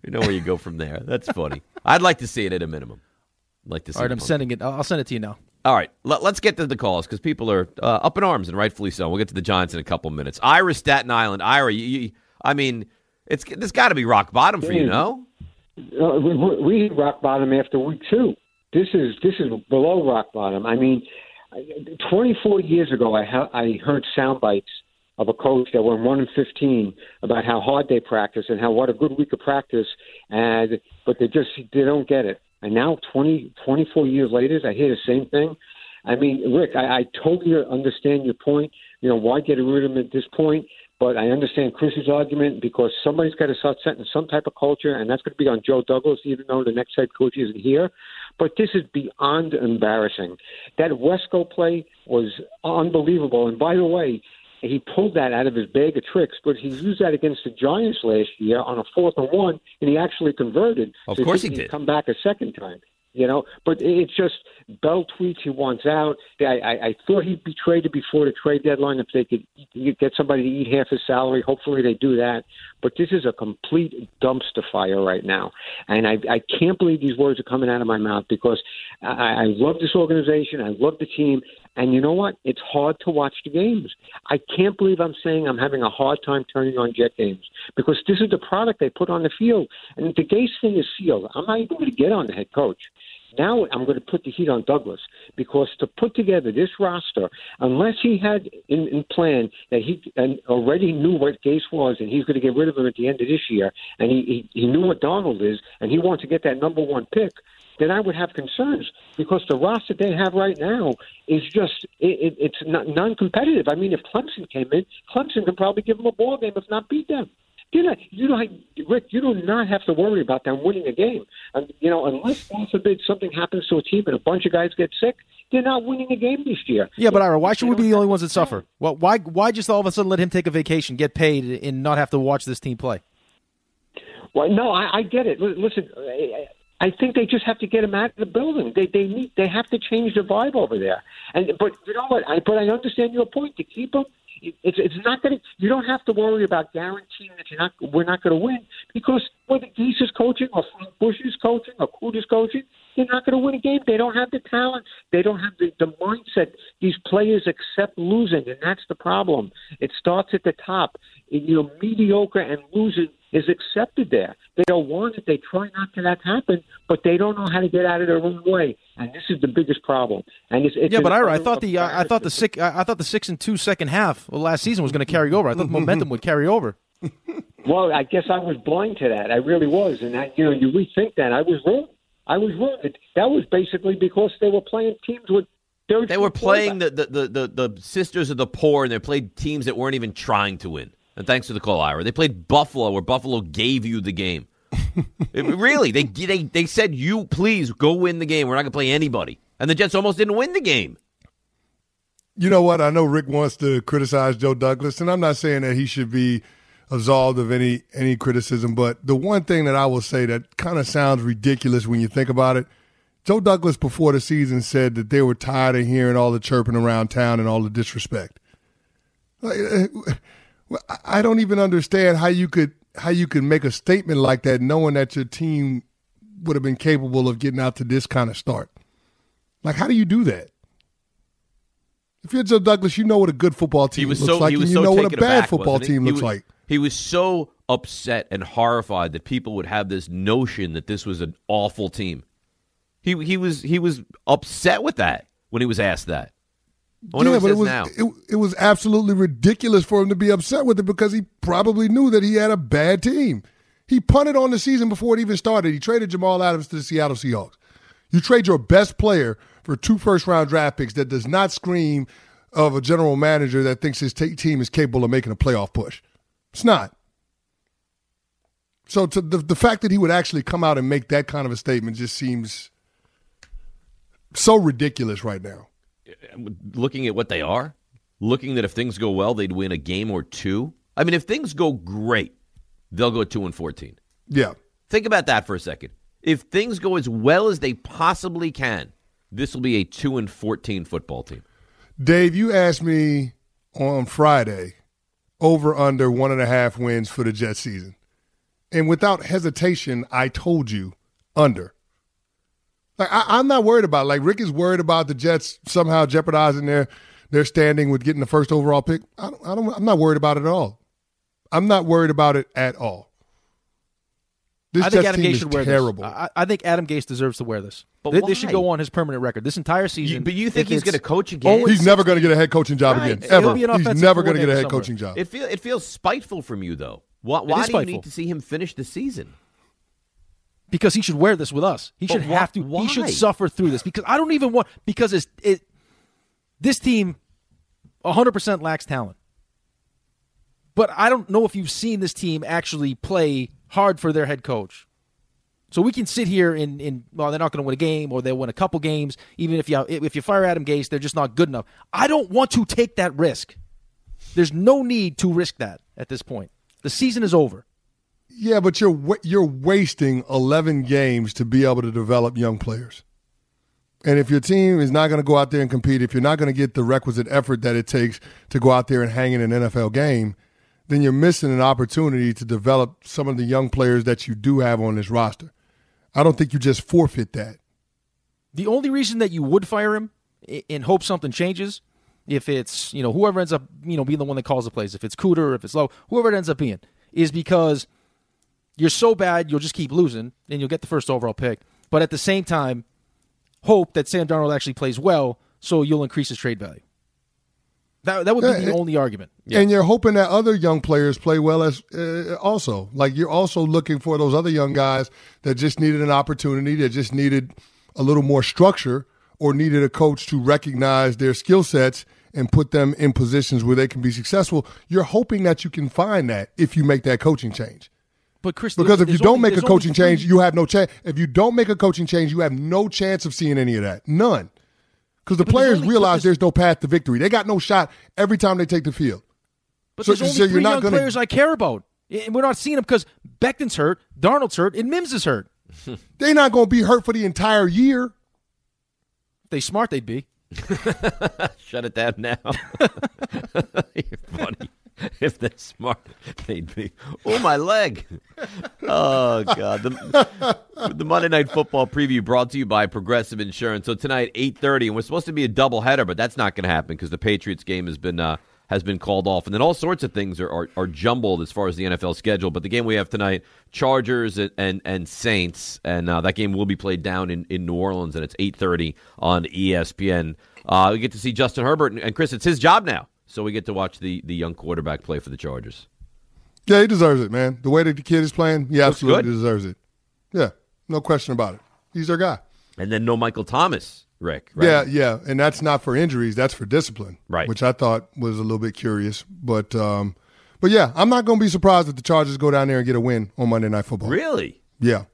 go from there. That's funny. I'd like to see it at a minimum. I'd like to see All right, it I'm sending it. I'll send it to you now. All right, let, let's get to the calls because people are uh, up in arms, and rightfully so. We'll get to the Giants in a couple minutes. Ira, Staten Island. Ira, you, you, I mean, it's this got to be rock bottom for you, no? Uh, we, we hit rock bottom after week two. This is this is below rock bottom. I mean, twenty-four years ago, I, ha- I heard sound bites of a coach that went one and fifteen about how hard they practice and how what a good week of practice, and but they just they don't get it. And now, twenty, twenty-four years later, I hear the same thing. I mean, Rick, I, I totally understand your point. You know, why get rid of him at this point? But I understand Chris's argument because somebody's got to start setting some type of culture, and that's going to be on Joe Douglas, even though the next head coach isn't here. But this is beyond embarrassing. That Wesco play was unbelievable. And by the way, he pulled that out of his bag of tricks, but he used that against the Giants last year on a fourth and one, and he actually converted. Of so course he he'd did. Come back a second time, you know. But it's just Bell tweets he wants out. I, I, I thought he'd be traded before the trade deadline if they could get somebody to eat half his salary. Hopefully they do that. But this is a complete dumpster fire right now, and I, I can't believe these words are coming out of my mouth because I, I love this organization. I love the team. And you know what? It's hard to watch the games. I can't believe I'm saying I'm having a hard time turning on Jet games because this is the product they put on the field. And the Gase thing is sealed. I'm not even going to get on the head coach. Now I'm going to put the heat on Douglas because to put together this roster, unless he had in, in plan that he and already knew what Gase was and he's going to get rid of him at the end of this year, and he, he, he knew what Donald is, and he wants to get that number one pick, then I would have concerns because the roster they have right now is just it, it, it's not, non-competitive. I mean, if Clemson came in, Clemson could probably give them a ball game, if not beat them. You know, you know, Rick, you do not have to worry about them winning a game. And, you know, unless, God forbid, something happens to a team and a bunch of guys get sick, they're not winning a game this year. Yeah, but Ira, why should we be the only ones that suffer? Well, why why just all of a sudden let him take a vacation, get paid, and not have to watch this team play? Well, no, I, I get it. Listen, I, I think they just have to get him out of the building. They they need they have to change the vibe over there. And but you know what? I but I understand your point. To keep him, it's it's not going to. You don't have to worry about guaranteeing that you're not. We're not going to win because whether Gase is coaching or Frank Bush is coaching or Coote is coaching, they're not going to win a game. They don't have the talent. They don't have the, the mindset. These players accept losing, and that's the problem. It starts at the top. You know, mediocre and losing is accepted there. They don't want it. They try not to let that happen, but they don't know how to get out of their own way. And this is the biggest problem. And it's, it's yeah, but Ira, I thought the uh, I thought the six I thought the six and two second half of last season was going to carry over. I thought the momentum would carry over. Well, I guess I was blind to that. I really was, and that, you know, you rethink that. I was wrong. I was wrong. It, that was basically because they were playing teams with. They were playing the, the, the, the, the Sisters of the Poor, and they played teams that weren't even trying to win. And thanks for the call, Ira. They played Buffalo, where Buffalo gave you the game. it, really, they, they they said, you please go win the game. We're not going to play anybody. And the Jets almost didn't win the game. You know what? I know Rick wants to criticize Joe Douglas, and I'm not saying that he should be absolved of any any criticism, but the one thing that I will say that kind of sounds ridiculous when you think about it, Joe Douglas before the season said that they were tired of hearing all the chirping around town and all the disrespect. I don't even understand how you could how you could make a statement like that knowing that your team would have been capable of getting out to this kind of start. Like, how do you do that? If you're Joe Douglas, you know what a good football team looks so, like, and you so know what a bad aback, football team he? looks he was, like. He was so upset and horrified that people would have this notion that this was an awful team. He he was he was upset with that when he was asked that. I wonder yeah, what he but says it was now. it, it was absolutely ridiculous for him to be upset with it because he probably knew that he had a bad team. He punted on the season before it even started. He traded Jamal Adams to the Seattle Seahawks. You trade your best player for two first-round draft picks that does not scream of a general manager that thinks his t- team is capable of making a playoff push. It's not. So to the, the fact that he would actually come out and make that kind of a statement just seems so ridiculous right now. Looking at what they are, looking that if things go well, they'd win a game or two. I mean, if things go great, they'll go two and fourteen. Yeah. Think about that for a second. If things go as well as they possibly can, this will be a two and fourteen football team. Dave, you asked me on Friday over under one and a half wins for the Jets season. And without hesitation, I told you under. Like I, I'm not worried about it. Like Rick is worried about the Jets somehow jeopardizing their their standing with getting the first overall pick. I don't, I don't, I'm not worried about it at all. I'm not worried about it at all. This I think Jets Adam team Gase is should wear terrible. this. I, I think Adam Gase deserves to wear this. But Th- why? This should go on his permanent record. This entire season. You, but you think if he's it's- going to coach again? Oh, He's never going to get a head coaching job Right. again. He'll Ever. be an He's offensive never going to get a coordinator head somewhere. coaching job. It feel it feels spiteful from you though. Why, why is do you spiteful. need to see him finish the season? Because he should wear this with us. He But should why- have to. why? He should suffer through this because I don't even want. Because it's it. This team, one hundred percent lacks talent. But I don't know if you've seen this team actually play hard for their head coach. So we can sit here and, and well, they're not going to win a game, or they'll win a couple games. Even if you if you fire Adam Gase, they're just not good enough. I don't want to take that risk. There's no need to risk that at this point. The season is over. Yeah, but you're wa- you're wasting eleven games to be able to develop young players. And if your team is not going to go out there and compete, if you're not going to get the requisite effort that it takes to go out there and hang in an N F L game, then you're missing an opportunity to develop some of the young players that you do have on this roster. I don't think you just forfeit that. The only reason that you would fire him i- and hope something changes, if it's, you know, whoever ends up, you know, being the one that calls the plays, if it's Cooter, if it's Lowe, whoever it ends up being, is because you're so bad you'll just keep losing and you'll get the first overall pick. But at the same time, hope that Sam Darnold actually plays well so you'll increase his trade value. That that would be Yeah, the it- only argument. And you're hoping that other young players play well as uh, also. Like you're also looking for those other young guys that just needed an opportunity, that just needed a little more structure or needed a coach to recognize their skill sets and put them in positions where they can be successful. You're hoping that you can find that if you make that coaching change. But Chris, Because if you there's don't only- make a there's only coaching three- change, you have no chance. If you don't make a coaching change, you have no chance of seeing any of that. None. Because the But there's players only- but realize there's- there's no path to victory. They got no shot every time they take the field. But So- there's only so you're three not young gonna- players I care about. And we're not seeing them because Becton's hurt, Darnold's hurt, and Mims is hurt. They're not going to be hurt for the entire year. If they smart, they'd be. Shut it down now. You're funny. If they're smart, they'd be. Oh, my leg. Oh, God. The, the Monday Night Football preview brought to you by Progressive Insurance. So tonight, eight thirty, and we're supposed to be a doubleheader, but that's not going to happen because the Patriots game has been uh, has been called off. And then all sorts of things are, are, are jumbled as far as the N F L schedule. But the game we have tonight, Chargers and, and, and Saints, and uh, that game will be played down in, in New Orleans, and it's eight thirty on E S P N. Uh, we get to see Justin Herbert, and, and Chris, it's his job now. So we get to watch the, the young quarterback play for the Chargers. Yeah, he deserves it, man. The way that the kid is playing, he Looks absolutely good. deserves it. Yeah, no question about it. He's their guy. And then no Michael Thomas, Rick. Right? Yeah, yeah, and that's not for injuries. That's for discipline, Right. Which I thought was a little bit curious, but um, but yeah, I'm not going to be surprised if the Chargers go down there and get a win on Monday Night Football. Really? Yeah,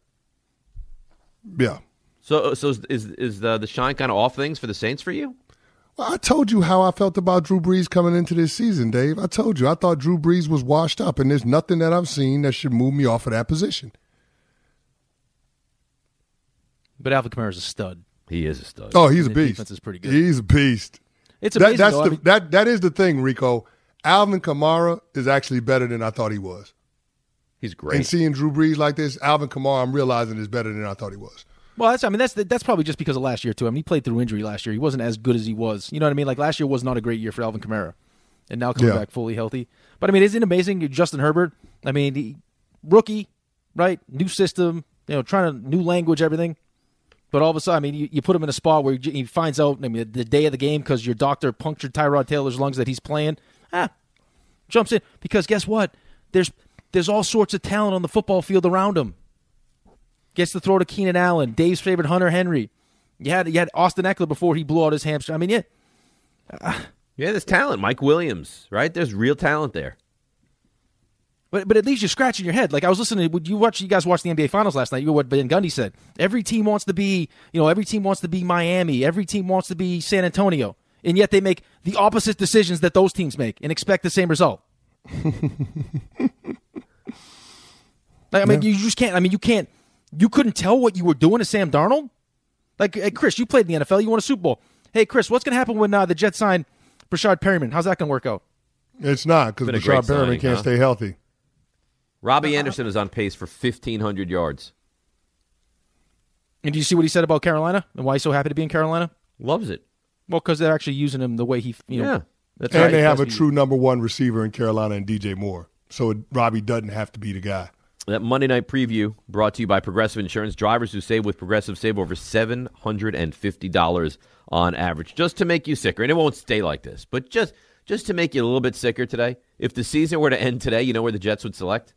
yeah. So so is is, is the the shine kind of off things for the Saints for you? Well, I told you how I felt about Drew Brees coming into this season, Dave. I told you I thought Drew Brees was washed up, and there's nothing that I've seen that should move me off of that position. But Alvin Kamara's a stud. He is a stud. Oh, he's a The beast. defense is pretty good. He's a beast. It's That, amazing. that's though. the I mean, that that is the thing, Rico. Alvin Kamara is actually better than I thought he was. He's great. And seeing Drew Brees like this, Alvin Kamara, I'm realizing is better than I thought he was. well, that's I mean that's that's probably just because of last year too. I mean he played through injury last year. He wasn't as good as he was. You know what I mean? Like last year was not a great year for Alvin Kamara, and now coming Yeah. back fully healthy. But I mean, isn't it amazing? Justin Herbert. I mean, he, rookie, right? New system. You know, trying to new language, everything. But all of a sudden, I mean, you, you put him in a spot where he finds out, I mean, the day of the game because your doctor punctured Tyrod Taylor's lungs that he's playing. Ah, jumps in because guess what? There's there's all sorts of talent on the football field around him. Gets to throw to Keenan Allen, Dave's favorite Hunter Henry. You had you had Austin Eckler before he blew out his hamstring. I mean, yeah, yeah, there's talent. Mike Williams, right? There's real talent there. but but at least you're scratching your head. Like I was listening. Would you watch? You guys watched the N B A Finals last night? You know what Ben Gundy said. Every team wants to be, you know, every team wants to be Miami. Every team wants to be San Antonio, and yet they make the opposite decisions that those teams make and expect the same result. Like, I mean, Yeah. you just can't. I mean, you can't. You couldn't tell what you were doing to Sam Darnold. Like, hey, Chris, you played in the N F L. You won a Super Bowl. Hey, Chris, what's going to happen when uh, the Jets sign Brashad Perryman? How's that going to work out? It's not because Been a Rashard great Perriman signing, can't huh? stay healthy. Robbie Anderson is on pace for fifteen hundred yards. And do you see what he said about Carolina and why he's so happy to be in Carolina? Loves it. Well, because they're actually using him the way he, you know. Yeah, that's and right. they have a true number one receiver in Carolina and D J Moore. So Robbie doesn't have to be the guy. That Monday Night Preview brought to you by Progressive Insurance. Drivers who save with Progressive save over seven hundred fifty dollars on average, just to make you sicker. And it won't stay like this, but just just to make you a little bit sicker today. If the season were to end today, you know where the Jets would select?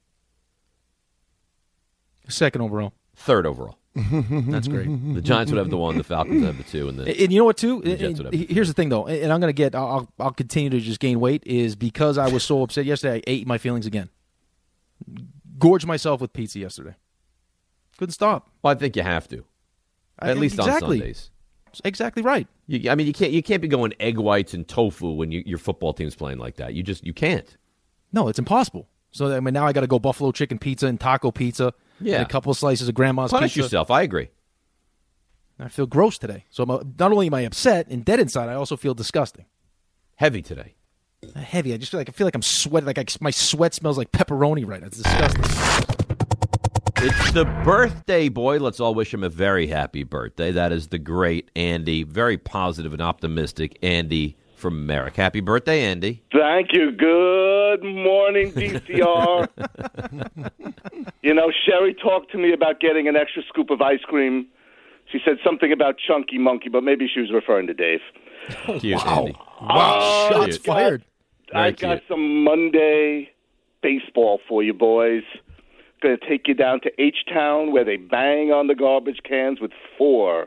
Second overall. Third overall. That's great. The Giants would have the one, the Falcons would have the two, and the And, and you know what, too? the Jets would have the Here's the thing, though, and I'm going to get, I'll, I'll continue to just gain weight, is because I was so upset yesterday, I ate my feelings again. Gorged myself with pizza yesterday. Couldn't stop. Well, I think you have to, at I- least exactly. on Sundays. Exactly right. You, I mean, you can't you can't be going egg whites and tofu when you, your football team's playing like that. You just you can't. No, it's impossible. So I mean, now I got to go buffalo chicken pizza and taco pizza. Yeah. And a couple of slices of grandma's Punish pizza. yourself. I agree. I feel gross today. So I'm, uh, not only am I upset and dead inside, I also feel disgusting. Heavy today. Heavy. I just feel like I feel like I'm sweating. Like I, my sweat smells like pepperoni right now. It's disgusting. It's the birthday boy. Let's all wish him a very happy birthday. That is the great Andy. Very positive and optimistic Andy from Merrick. Happy birthday, Andy. Thank you. Good morning, D C R. You know, Sherry talked to me about getting an extra scoop of ice cream. She said something about Chunky Monkey, but maybe she was referring to Dave. Cute, Wow. Andy. Oh, Shots cute. fired. Very I got cute. some Monday baseball for you boys. Going to take you down to H-Town where they bang on the garbage cans with four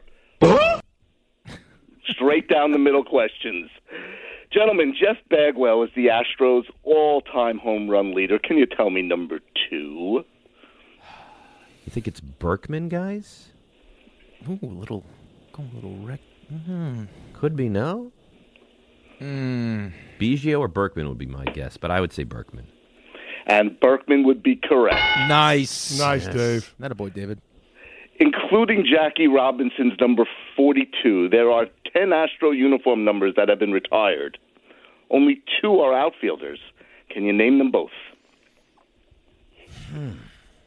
straight down the middle questions. Gentlemen, Jeff Bagwell is the Astros' all-time home run leader. Can you tell me number two? You think it's Berkman, guys? Ooh, a little, go a little wreck. Could be no. Mm. Biggio or Berkman would be my guess, but I would say Berkman. And Berkman would be correct. Nice. Nice, Yes. Dave. That a boy, David. Including Jackie Robinson's number forty-two, there are ten Astro uniform numbers that have been retired. Only two are outfielders. Can you name them both? Hmm.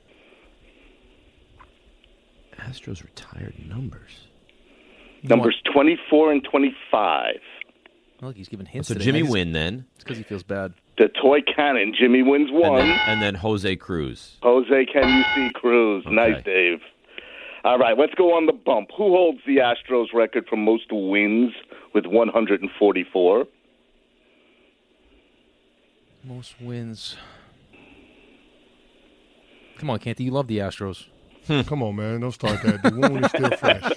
Astros retired numbers. Numbers twenty-four and twenty-five. Look, he's giving hints So today. Jimmy Maybe Wynn then, It's because he feels bad. The toy cannon. Jimmy wins and one. then, and then Jose Cruz. Jose, can you see Cruz? Okay. Nice, Dave. All right, let's go on the bump. Who holds the Astros record for most wins with one hundred forty-four? Most wins. Come on, Canty. You love the Astros. Come on, man. Don't start that. The wound is still fresh.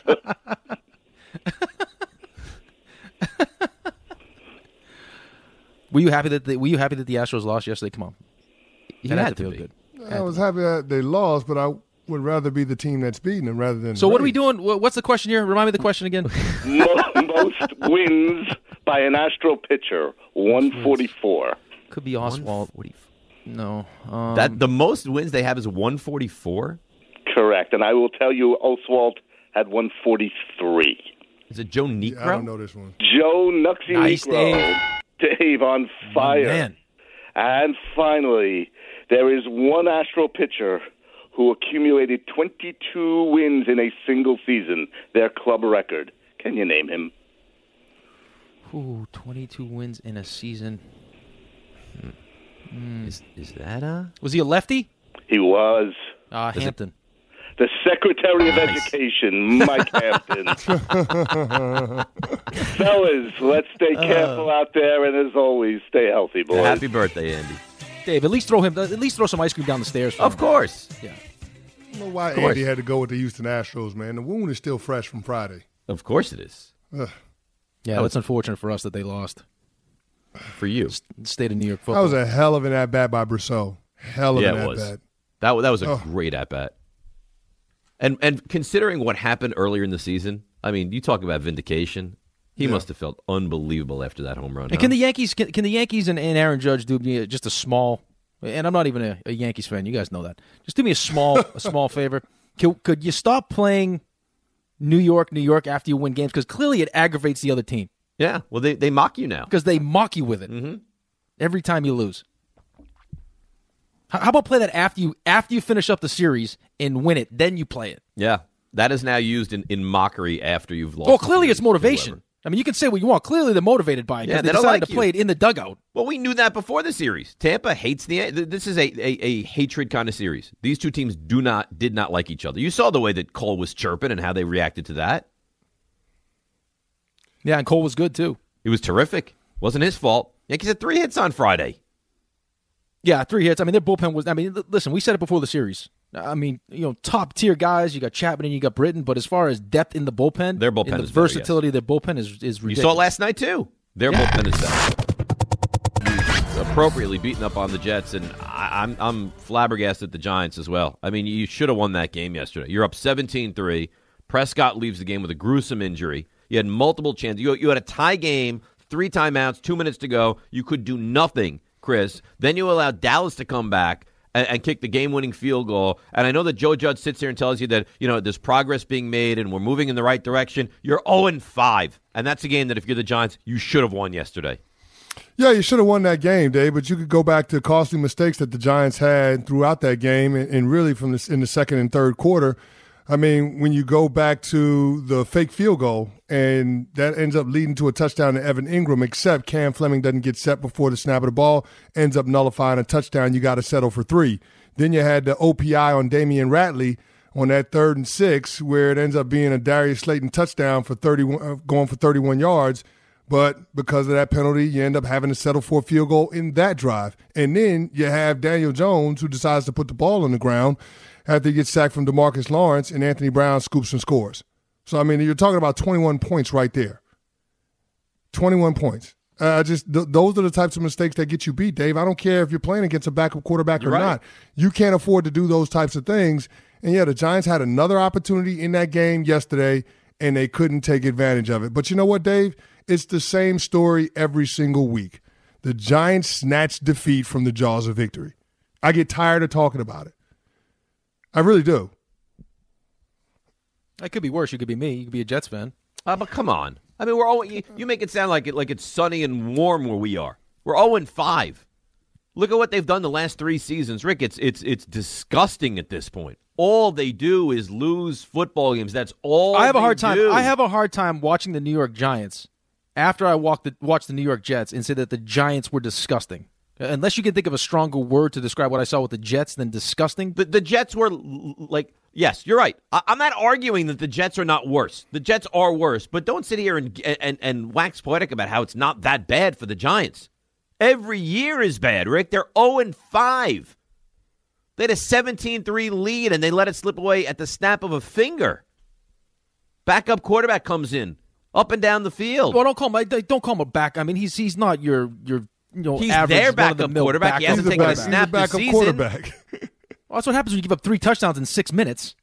Were you happy that the, Were you happy that the Astros lost yesterday? Come on. He That had had to feel be. good. I was happy that they lost, but I would rather be the team that's beating them rather than. So what are we Rays. doing? Wha- What's the question here? Remind me the question again. Mo- most wins by an Astro pitcher, one forty-four. Could be Oswald. No. Um, That the most wins they have is one forty-four. Correct. And I will tell you, Oswald had one forty-three. Is it Joe Negro? Yeah, I don't know this one. Joe Nuxie Nice, Negro. Dave on fire. Man. And finally, there is one Astro pitcher who accumulated twenty-two wins in a single season, their club record. Can you name him? Ooh, twenty-two wins in a season. Is is that a? Was he a lefty? He was Uh, it- Hampton. the Secretary of Nice. Education, Mike Hampton. Fellas, let's stay careful out there, and as always, stay healthy, boys. Happy birthday, Andy. Dave, at least throw him. At least throw some ice cream down the stairs. For Of him. course. Yeah. I don't know why course. Andy had to go with the Houston Astros, man. The wound is still fresh from Friday. Of course it is. Ugh. Yeah, that's unfortunate for us that they lost. For you. State of New York That football. was a hell of an at bat by Brousseau. Hell of Yeah, an it at was. bat. That that was a Oh. great at bat. And and considering what happened earlier in the season, I mean, you talk about vindication. He Yeah. must have felt unbelievable after that home run. And huh? can the Yankees can, can the Yankees and, and Aaron Judge do me just a small? And I'm not even a, a Yankees fan. You guys know that. Just do me a small a small favor. Could, could you stop playing New York, New York after you win games? Because clearly it aggravates the other team Yeah. Well, they, they mock you now. because they mock you with it Mhm. every time you lose. How about play that after you after you finish up the series and win it, then you play it? Yeah, that is now used in, in mockery after you've lost. Well, clearly it's motivation. Whoever. I mean, you can say what you want. Clearly they're motivated by it because Yeah, they, they don't decided like to you. play it in the dugout. Well, we knew that before the series. Tampa hates the. This is a, a, a hatred kind of series. These two teams do not did not like each other. You saw the way that Cole was chirping and how they reacted to that. Yeah, and Cole was good too. It was terrific. Wasn't his fault. Yankees had three hits on Friday. Yeah, three hits. I mean, their bullpen was. I mean, l- listen, we said it before the series. I mean, you know, top tier guys. You got Chapman and you got Britton, but as far as depth in the bullpen, Their bullpen and the is better, versatility of their bullpen is is ridiculous. You saw it last night too. Their Yeah. bullpen is better. Appropriately beaten up on the Jets, and I, I'm I'm flabbergasted at the Giants as well. I mean, you should have won that game yesterday. You're up seventeen three. Prescott leaves the game with a gruesome injury. You had multiple chances. You, you had a tie game, three timeouts, two minutes to go. You could do nothing, Chris. Then you allowed Dallas to come back and, and kick the game-winning field goal. And I know that Joe Judge sits here and tells you that, you know, there's progress being made and we're moving in the right direction. You're oh and five. And that's a game that if you're the Giants, you should have won yesterday. Yeah, you should have won that game, Dave, but you could go back to costly mistakes that the Giants had throughout that game and, and really from this in the second and third quarter. I mean, when you go back to the fake field goal and that ends up leading to a touchdown to Evan Ingram, except Cam Fleming doesn't get set before the snap of the ball, ends up nullifying a touchdown, you got to settle for three. Then you had the O P I on Damian Ratley on that third and six where it ends up being a Darius Slayton touchdown for thirty-one, uh, going for thirty-one yards. But because of that penalty, you end up having to settle for a field goal in that drive. And then you have Daniel Jones, who decides to put the ball on the ground after he gets sacked from DeMarcus Lawrence, and Anthony Brown scoops and scores. So, I mean, you're talking about twenty-one points right there. twenty-one points. Uh, just th- those are the types of mistakes that get you beat, Dave. I don't care if you're playing against a backup quarterback or You're right. not. You can't afford to do those types of things. And, yeah, the Giants had another opportunity in that game yesterday, and they couldn't take advantage of it. But you know what, Dave? It's the same story every single week. The Giants snatched defeat from the jaws of victory. I get tired of talking about it. I really do. That could be worse. You could be me. You could be a Jets fan. Uh, but come on. I mean, we're all, you, you make it sound like it like it's sunny and warm where we are. We're oh and five. Look at what they've done the last three seasons. Rick, it's it's it's disgusting at this point. All they do is lose football games. That's all I have a they hard time. do. I have a hard time watching the New York Giants after I walk the, watch the New York Jets and say that the Giants were disgusting. Unless you can think of a stronger word to describe what I saw with the Jets than disgusting. The, the Jets were l- like, yes, you're right. I, I'm not arguing that the Jets are not worse. The Jets are worse, but don't sit here and, and and wax poetic about how it's not that bad for the Giants. Every year is bad, Rick. They're oh and five. They had a seventeen three lead, and they let it slip away at the snap of a finger. Backup quarterback comes in, up and down the field. Well, don't call him. Don't call him a back. I mean, he's he's not your your you know He's average their run of the backup mill quarterback. He backup hasn't taken a quarterback. snap He's a this backup season. quarterback. Well, that's what happens when you give up three touchdowns in six minutes.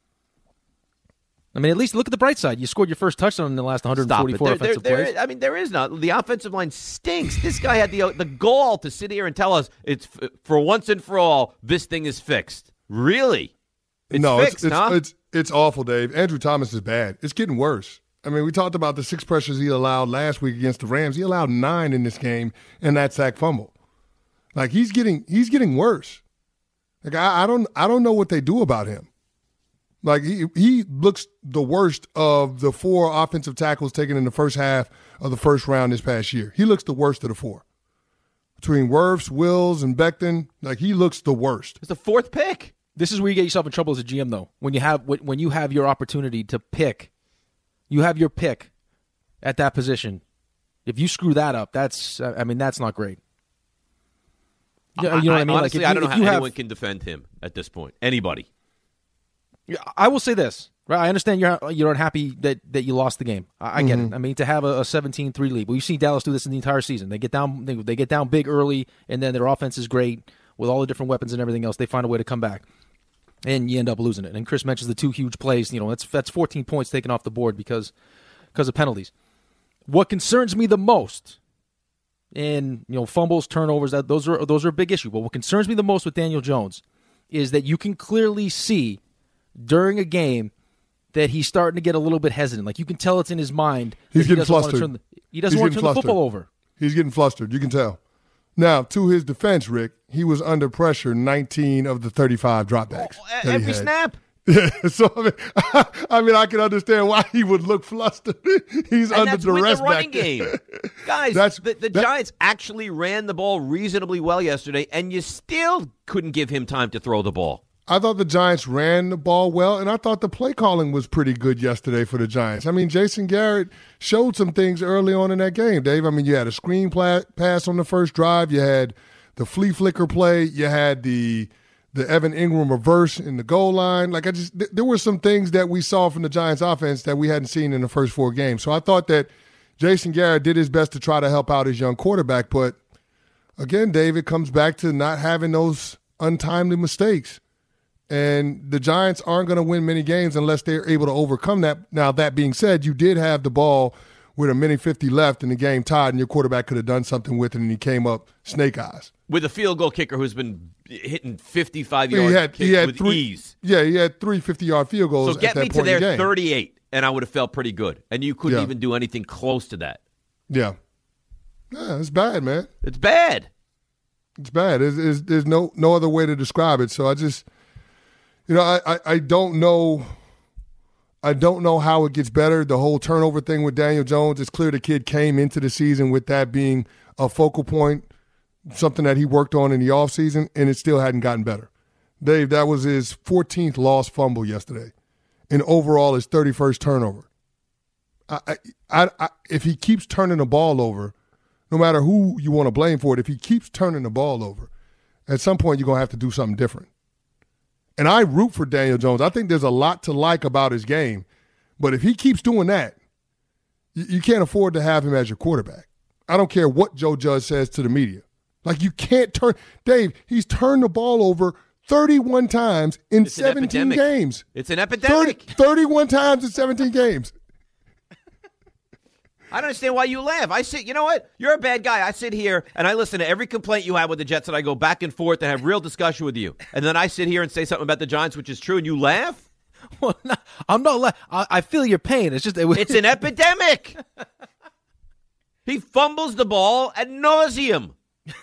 I mean, at least look at the bright side. You scored your first touchdown in the last one hundred forty-four Stop it. There- offensive there- there plays. is- I mean, there is not. The offensive line stinks. This guy had the the gall to sit here and tell us it's f- for once and for all, this thing is fixed. Really? It's no, fixed, it's, it's, huh? it's it's awful, Dave. Andrew Thomas is bad. It's getting worse. I mean, we talked about the six pressures he allowed last week against the Rams. He allowed nine in this game and that sack fumble. Like he's getting he's getting worse. Like I, I don't I don't know what they do about him. Like he he looks the worst of the four offensive tackles taken in the first half of the first round this past year. He looks the worst of the four. Between Wirfs, Wills, and Becton, like he looks the worst. It's the fourth pick. This is where you get yourself in trouble as a G M, though. When you have when you have your opportunity to pick, you have your pick at that position. If you screw that up, that's I mean that's not great. You know, you know I, what I mean? Honestly, like if I you, don't know if how you anyone have, can defend him at this point. Anybody. I will say this, right? I understand you're you're unhappy that, that you lost the game. I, I get Mm-hmm. it. I mean, to have a seventeen three lead, but you see Dallas do this in the entire season. They get down, they, they get down big early, and then their offense is great with all the different weapons and everything else. They find a way to come back, and you end up losing it. And Chris mentions the two huge plays. You know, that's that's fourteen points taken off the board because because of penalties. What concerns me the most, and you know, fumbles, turnovers, that those are those are a big issue. But what concerns me the most with Daniel Jones is that you can clearly see during a game that he's starting to get a little bit hesitant. Like you can tell it's in his mind. He's that he getting doesn't want to flustered. turn the, he doesn't He's want to getting turn the flustered. football over. He's getting flustered. You can tell. Now, to his defense, Rick, he was under pressure nineteen of the thirty-five dropbacks. Oh, every snap. Yeah, so I mean, I, I mean, I can understand why he would look flustered. He's and under that's duress with the running back there. game. Guys, That's- the, the that- Giants actually ran the ball reasonably well yesterday, and you still couldn't give him time to throw the ball. I thought the Giants ran the ball well, and I thought the play calling was pretty good yesterday for the Giants. I mean, Jason Garrett showed some things early on in that game, Dave. I mean, you had a screen pla- pass on the first drive. You had the flea flicker play. You had the the Evan Ingram reverse in the goal line. Like, I just th- there were some things that we saw from the Giants offense that we hadn't seen in the first four games. So I thought that Jason Garrett did his best to try to help out his young quarterback. But, again, Dave, it comes back to not having those untimely mistakes. And the Giants aren't going to win many games unless they're able to overcome that. Now, that being said, you did have the ball with a minute fifty left and the game tied, and your quarterback could have done something with it, and he came up snake eyes. With a field goal kicker who's been hitting fifty-five He yard had, kicks he had with three, ease. Yeah, he had three fifty-yard field goals So get at that me to point in their the game. thirty-eight, and I would have felt pretty good. And you couldn't Yeah. even do anything close to that. Yeah. Yeah, it's bad, man. It's bad. It's bad. There's, there's, there's no no other way to describe it. So I just, you know, I, I, I don't know. I don't know how it gets better. The whole turnover thing with Daniel Jones, it's clear the kid came into the season with that being a focal point, something that he worked on in the offseason, and it still hadn't gotten better. Dave, that was his fourteenth lost fumble yesterday, and overall his thirty-first turnover. I, I, I, I, if he keeps turning the ball over, no matter who you want to blame for it, if he keeps turning the ball over, at some point you're going to have to do something different. And I root for Daniel Jones. I think there's a lot to like about his game. But if he keeps doing that, you, you can't afford to have him as your quarterback. I don't care what Joe Judge says to the media. Like, you can't turn – Dave, he's turned the ball over thirty-one times in It's an seventeen epidemic. games. It's an epidemic. thirty, thirty-one times in seventeen games. I don't understand why you laugh. I sit, you know what? You're a bad guy. I sit here and I listen to every complaint you have with the Jets, and I go back and forth and have real discussion with you. And then I sit here and say something about the Giants, which is true, and you laugh? Well, no, I'm not. La- I, I feel your pain. It's just it, It's an epidemic. He fumbles the ball ad nauseum.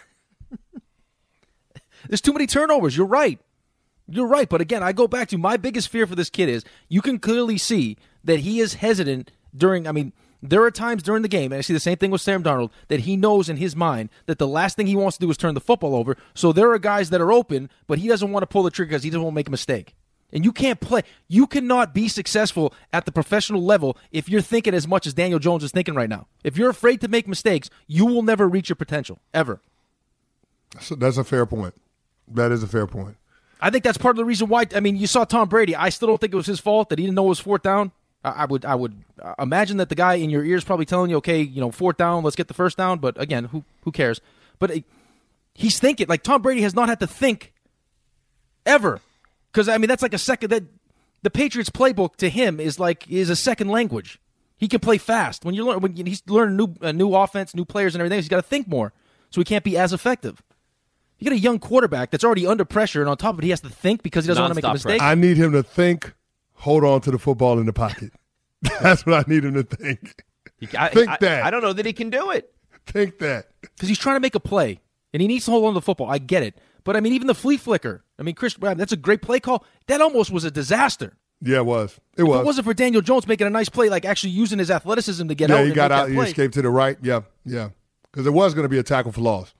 There's too many turnovers. You're right. You're right. But again, I go back to my biggest fear for this kid is you can clearly see that he is hesitant during, I mean, there are times during the game, and I see the same thing with Sam Darnold, that he knows in his mind that the last thing he wants to do is turn the football over. So there are guys that are open, but he doesn't want to pull the trigger because he doesn't want to make a mistake. And you can't play. You cannot be successful at the professional level if you're thinking as much as Daniel Jones is thinking right now. If you're afraid to make mistakes, you will never reach your potential, ever. So that's a fair point. That is a fair point. I think that's part of the reason why. I mean, you saw Tom Brady. I still don't think it was his fault that he didn't know it was fourth down. I, I would, I would imagine that the guy in your ear is probably telling you, "Okay, you know, fourth down, let's get the first down." But again, who who cares? But uh, he's thinking like Tom Brady has not had to think ever, because I mean that's like a second. That the Patriots playbook to him is like is a second language. He can play fast when you learn when he's learning new a new offense, new players, and everything. He's got to think more, so he can't be as effective. You got a young quarterback that's already under pressure, and on top of it, he has to think because he doesn't want to make a Nonstop mistake. I need him to think, hold on to the football in the pocket. That's what I need him to think. He, I, Think I, that. I don't know that he can do it. Think that. Because he's trying to make a play, and he needs to hold on to the football. I get it. But, I mean, even the flea flicker. I mean, Chris, that's a great play call. That almost was a disaster. Yeah, it was. It If was. it wasn't for Daniel Jones making a nice play, like actually using his athleticism to get yeah, out he and got make out. that He play. escaped to the right. Yeah, yeah. Because it was going to be a tackle for loss.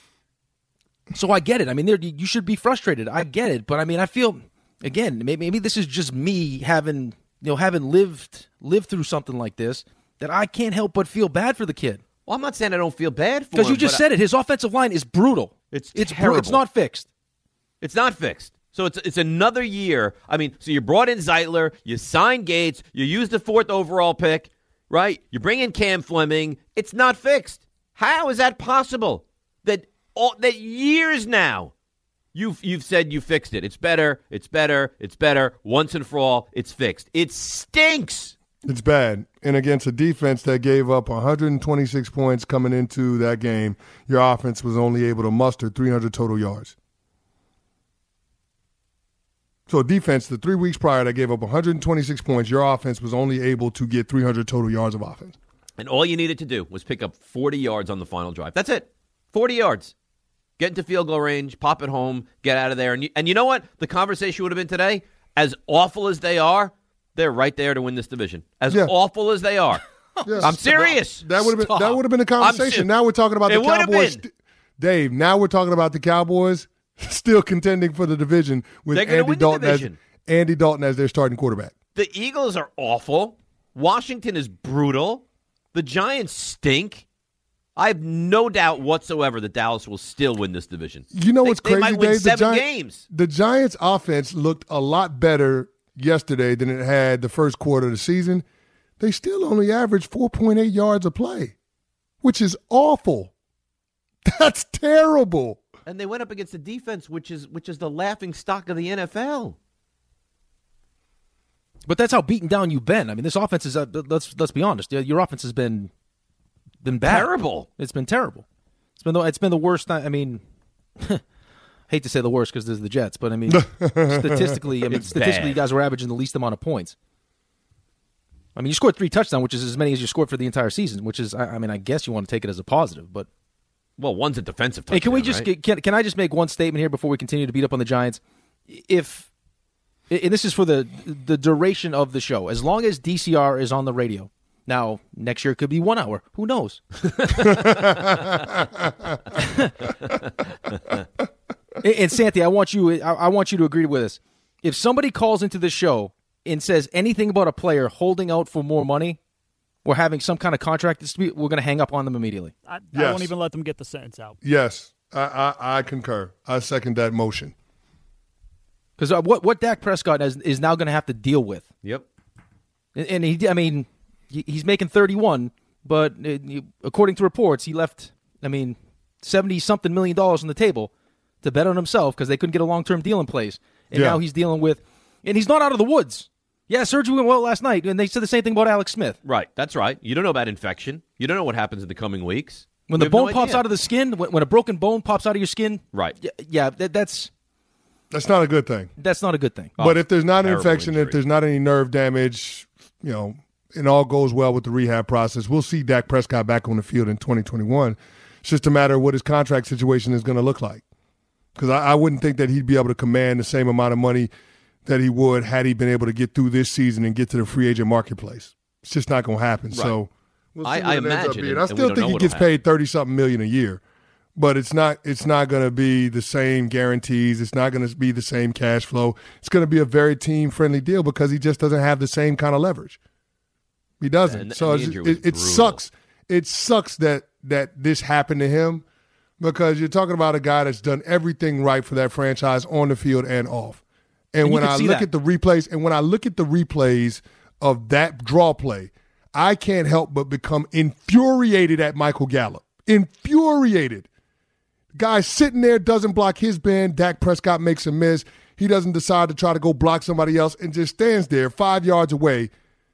So I get it. I mean, there you should be frustrated. I get it. But, I mean, I feel, again, maybe, maybe this is just me having, you know, having lived lived through something like this, that I can't help but feel bad for the kid. Well, I'm not saying I don't feel bad for him. Because you just but said it. His offensive line is brutal. It's it's, bru- terrible. it's not fixed. It's not fixed. So it's it's another year. I mean, so you brought in Zeitler, you signed Gates, you used the fourth overall pick, right? You bring in Cam Fleming. It's not fixed. How is that possible? That all that years now, you've you've said you fixed it. It's better. It's better. It's better. Once and for all, it's fixed. It stinks. It's bad. And against a defense that gave up one hundred twenty-six points coming into that game, your offense was only able to muster three hundred total yards. So defense, the three weeks prior that gave up one hundred twenty-six points, your offense was only able to get three hundred total yards of offense. And all you needed to do was pick up forty yards on the final drive. That's it. forty yards. Get into field goal range, pop it home, get out of there. And you, and you know what? The conversation would have been today, as awful as they are, they're right there to win this division. As yeah. awful as they are. Yes. I'm serious. That would have been that would have been the conversation. Now we're talking about the Cowboys. Dave, now we're talking about the Cowboys still contending for the division with Andy Dalton as Andy Dalton as their starting quarterback. The Eagles are awful. Washington is brutal. The Giants stink. I have no doubt whatsoever that Dallas will still win this division. You know they, what's crazy, they might win Dave? seven the Gi- games. The Giants' offense looked a lot better yesterday than it had the first quarter of the season. They still only averaged four point eight yards a play, which is awful. That's terrible. And they went up against the defense, which is which is the laughing stock of the N F L. But that's how beaten down you've been. I mean, this offense is, uh, let's let's be honest, your offense has been been bad. Terrible. It's been terrible. It's been the, it's been the worst. I mean, hate to say the worst because there's the Jets, but I mean, statistically, I mean, statistically, you guys were averaging the least amount of points. I mean, you scored three touchdowns, which is as many as you scored for the entire season, which is, I, I mean, I guess you want to take it as a positive, but. Well, one's a defensive touchdown, Hey, can we just, right? can, can I just make one statement here before we continue to beat up on the Giants? If, and this is for the the duration of the show, as long as D C R is on the radio. Now, next year it could be one hour. Who knows? and, and Santi, I want you I, I want you to agree with us. If somebody calls into the show and says anything about a player holding out for more money or having some kind of contract dispute, we're going to hang up on them immediately. I, yes. I won't even let them get the sentence out. Yes, I, I, I concur. I second that motion. Because uh, what what Dak Prescott is, is now going to have to deal with. Yep. And, and he, I mean, he, he's making thirty-one, but uh, according to reports, he left, I mean, seventy-something million dollars on the table to bet on himself because they couldn't get a long-term deal in place. And yeah. now he's dealing with, and he's not out of the woods. Yeah, surgery went well last night, and they said the same thing about Alex Smith. Right, that's right. You don't know about infection. You don't know what happens in the coming weeks. When you the bone no pops idea. out of the skin, when, when a broken bone pops out of your skin, right? Yeah, yeah that, that's that's not a good thing. That's not a good thing. But oh, if there's not an infection, injury. if there's not any nerve damage, you know, and all goes well with the rehab process, we'll see Dak Prescott back on the field in twenty twenty-one. It's just a matter of what his contract situation is going to look like. Because I, I wouldn't think that he'd be able to command the same amount of money that he would had he been able to get through this season and get to the free agent marketplace. It's just not going to happen. Right. So we'll see I, what I it ends up imagine. being. And, I still think he gets paid thirty something million a year, but it's not. It's not going to be the same guarantees. It's not going to be the same cash flow. It's going to be a very team friendly deal because he just doesn't have the same kind of leverage. He doesn't. And, so and it, it, it sucks. It sucks that that this happened to him because you're talking about a guy that's done everything right for that franchise on the field and off. And, and when I look that. at the replays, and when I look at the replays of that draw play, I can't help but become infuriated at Michael Gallup. Infuriated. Guy sitting there, doesn't block his bend. Dak Prescott makes a miss. He doesn't decide to try to go block somebody else and just stands there five yards away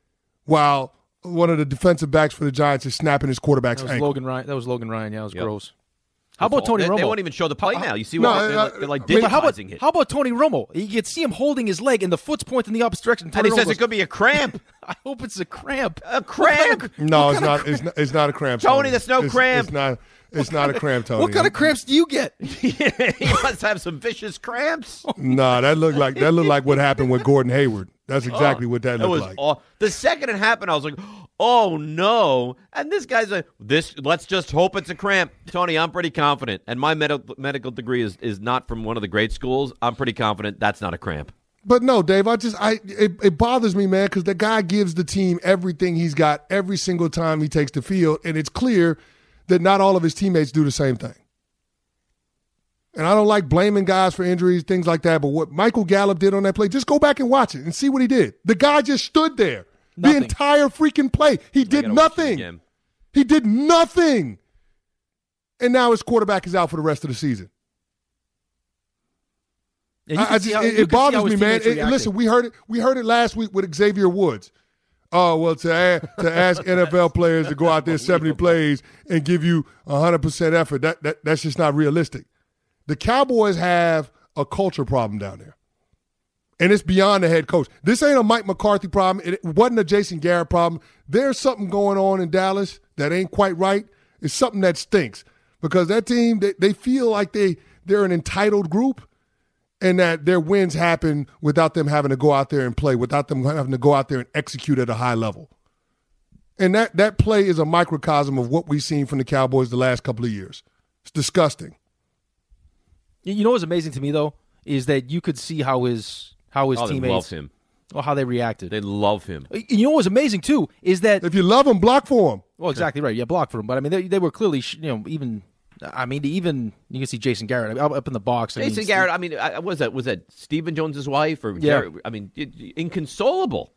while one of the defensive backs for the Giants is snapping his quarterback's that was ankle. Logan Ryan. That was Logan Ryan. Yeah, that was yep. gross. How about Tony they, Romo? They won't even show the play now. You see no, what uh, they're, they're like I mean, digitizing how about, it. How about Tony Romo? You can see him holding his leg, and the foot's pointing in the opposite direction. And he Romo says goes, it could be a cramp. I hope it's a cramp. A cramp? Kind of, no, it's not, it's not. It's not a cramp, Tony. Tony. That's no it's, cramp. It's not. It's not a cramp, Tony. What kind of cramps do you get? He must have some vicious cramps. No, that looked like that looked like what happened with Gordon Hayward. That's exactly oh, what that, that looked was like. Aw- the second it happened, I was like, "Oh no!" And this guy's like, "This. Let's just hope it's a cramp." Tony, I'm pretty confident, and my med- medical degree is is not from one of the great schools. I'm pretty confident that's not a cramp. But no, Dave, I just I it, it bothers me, man, because the guy gives the team everything he's got every single time he takes the field, and it's clear that not all of his teammates do the same thing. And I don't like blaming guys for injuries, things like that, but what Michael Gallup did on that play, just go back and watch it and see what he did. The guy just stood there nothing. the entire freaking play. He did nothing. He did nothing. And now his quarterback is out for the rest of the season. I, I just, how, it, it bothers me, man. It, listen, we heard it. We heard it last week with Xavier Woods. Oh, well, to ask, to ask N F L players to go out there seventy plays and give you one hundred percent effort, that, that that's just not realistic. The Cowboys have a culture problem down there, and it's beyond the head coach. This ain't a Mike McCarthy problem. It wasn't a Jason Garrett problem. There's something going on in Dallas that ain't quite right. It's something that stinks. because that team, they, they feel like they, they're an entitled group and that their wins happen without them having to go out there and play, without them having to go out there and execute at a high level. And that, that play is a microcosm of what we've seen from the Cowboys the last couple of years. It's disgusting. You know what's amazing to me, though, is that you could see how his how his oh, teammates they love him. Or how they reacted. They love him. You know what's amazing, too, is that... If you love him, block for him. Well, exactly right. Yeah, block for him. But, I mean, they, they were clearly, you know, even... I mean, even... You can see Jason Garrett up up in the box. I Jason mean, Garrett, I mean, I, was that was that Stephen Jones' wife? Or Yeah. Garrett? I mean, it, inconsolable.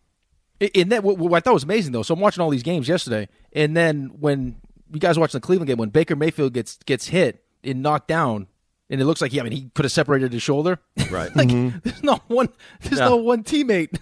In that, what, what I thought was amazing, though, so I'm watching all these games yesterday, and then when you guys watching the Cleveland game, when Baker Mayfield gets gets hit and knocked down, and it looks like he, I mean, he could have separated his shoulder. Right. like, Mm-hmm. there's not one, there's Yeah. no one teammate.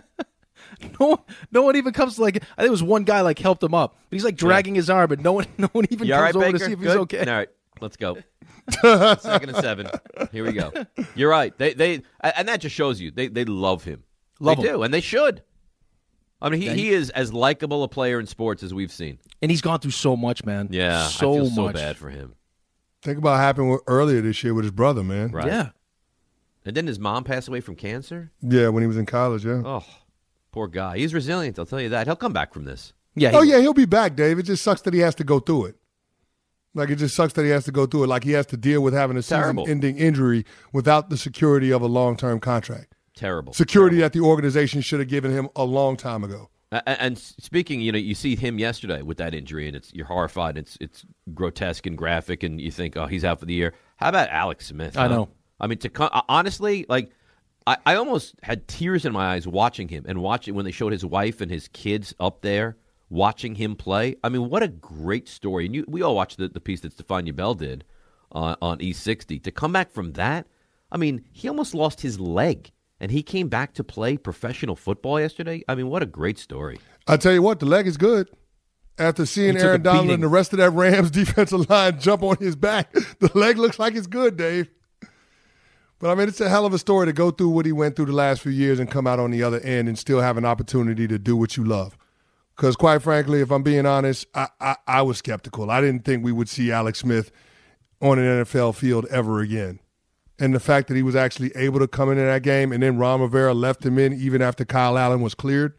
no, one, no one even comes to, like, I think it was one guy, like, helped him up. But he's, like, dragging his arm, and no one, no one even You comes all right, over Baker? to see if Good? he's okay. All right, let's go. Second and seven. Here we go. You're right. They they and that just shows you they they love him. Love they him. do, and they should. I mean, he, he is as likable a player in sports as we've seen. And he's gone through so much, man. Yeah, so I feel so much. bad for him. Think about what happened with, earlier this year with his brother, man. Right. Yeah. And didn't his mom pass away from cancer? Yeah, when he was in college, yeah. Oh, poor guy. He's resilient, I'll tell you that. He'll come back from this. Yeah. Oh, he- yeah, he'll be back, Dave. It just sucks that he has to go through it. Like, it just sucks that he has to go through it. Like, he has to deal with having a Terrible. season-ending injury without the security of a long-term contract. Terrible. Security that the organization should have given him a long time ago. A- a- And speaking, you know, you see him yesterday with that injury, and it's you're horrified. It's it's grotesque and graphic, and you think, oh, he's out for the year. How about Alex Smith? I huh? know. I mean, to come, honestly, like I, I almost had tears in my eyes watching him and watching when they showed his wife and his kids up there watching him play. I mean, what a great story! And you, we all watched the, the piece that Stefania Bell did uh, on E sixty. To come back from that, I mean, he almost lost his leg. And he came back to play professional football yesterday. I mean, what a great story. I tell you what, the leg is good. After seeing He took a Aaron Donald beating. and the rest of that Rams defensive line jump on his back, the leg looks like it's good, Dave. But, I mean, it's a hell of a story to go through what he went through the last few years and come out on the other end and still have an opportunity to do what you love. Because, quite frankly, if I'm being honest, I, I, I was skeptical. I didn't think we would see Alex Smith on an N F L field ever again. And the fact that he was actually able to come into that game and then Ron Rivera left him in even after Kyle Allen was cleared,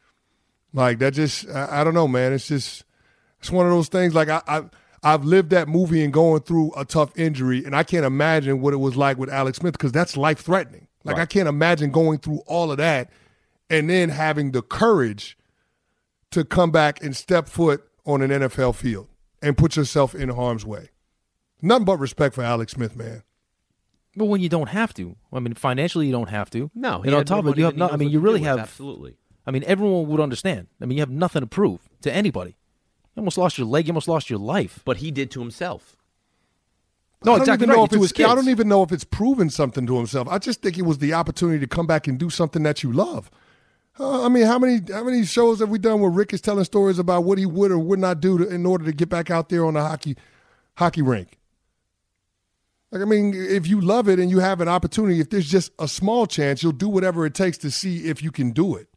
like that just, I, I don't know, man. It's just, it's one of those things. Like I, I, I've lived that movie and going through a tough injury, and I can't imagine what it was like with Alex Smith because that's life-threatening. Like Right. I can't imagine going through all of that and then having the courage to come back and step foot on an N F L field and put yourself in harm's way. Nothing but respect for Alex Smith, man. But when you don't have to, I mean, financially you don't have to. No, he and on had top of more it, you money have than no. he I mean, knows you what to really do have. with. Absolutely. I mean, everyone would understand. I mean, you have nothing to prove to anybody. You almost lost your leg. You almost lost your life. But he did to himself. No, I don't exactly even know right. if To his it's, kids. I don't even know if it's proven something to himself. I just think it was the opportunity to come back and do something that you love. Uh, I mean, how many how many shows have we done where Rick is telling stories about what he would or would not do to, in order to get back out there on the hockey hockey rink? Like, I mean, if you love it and you have an opportunity, if there's just a small chance, you'll do whatever it takes to see if you can do it.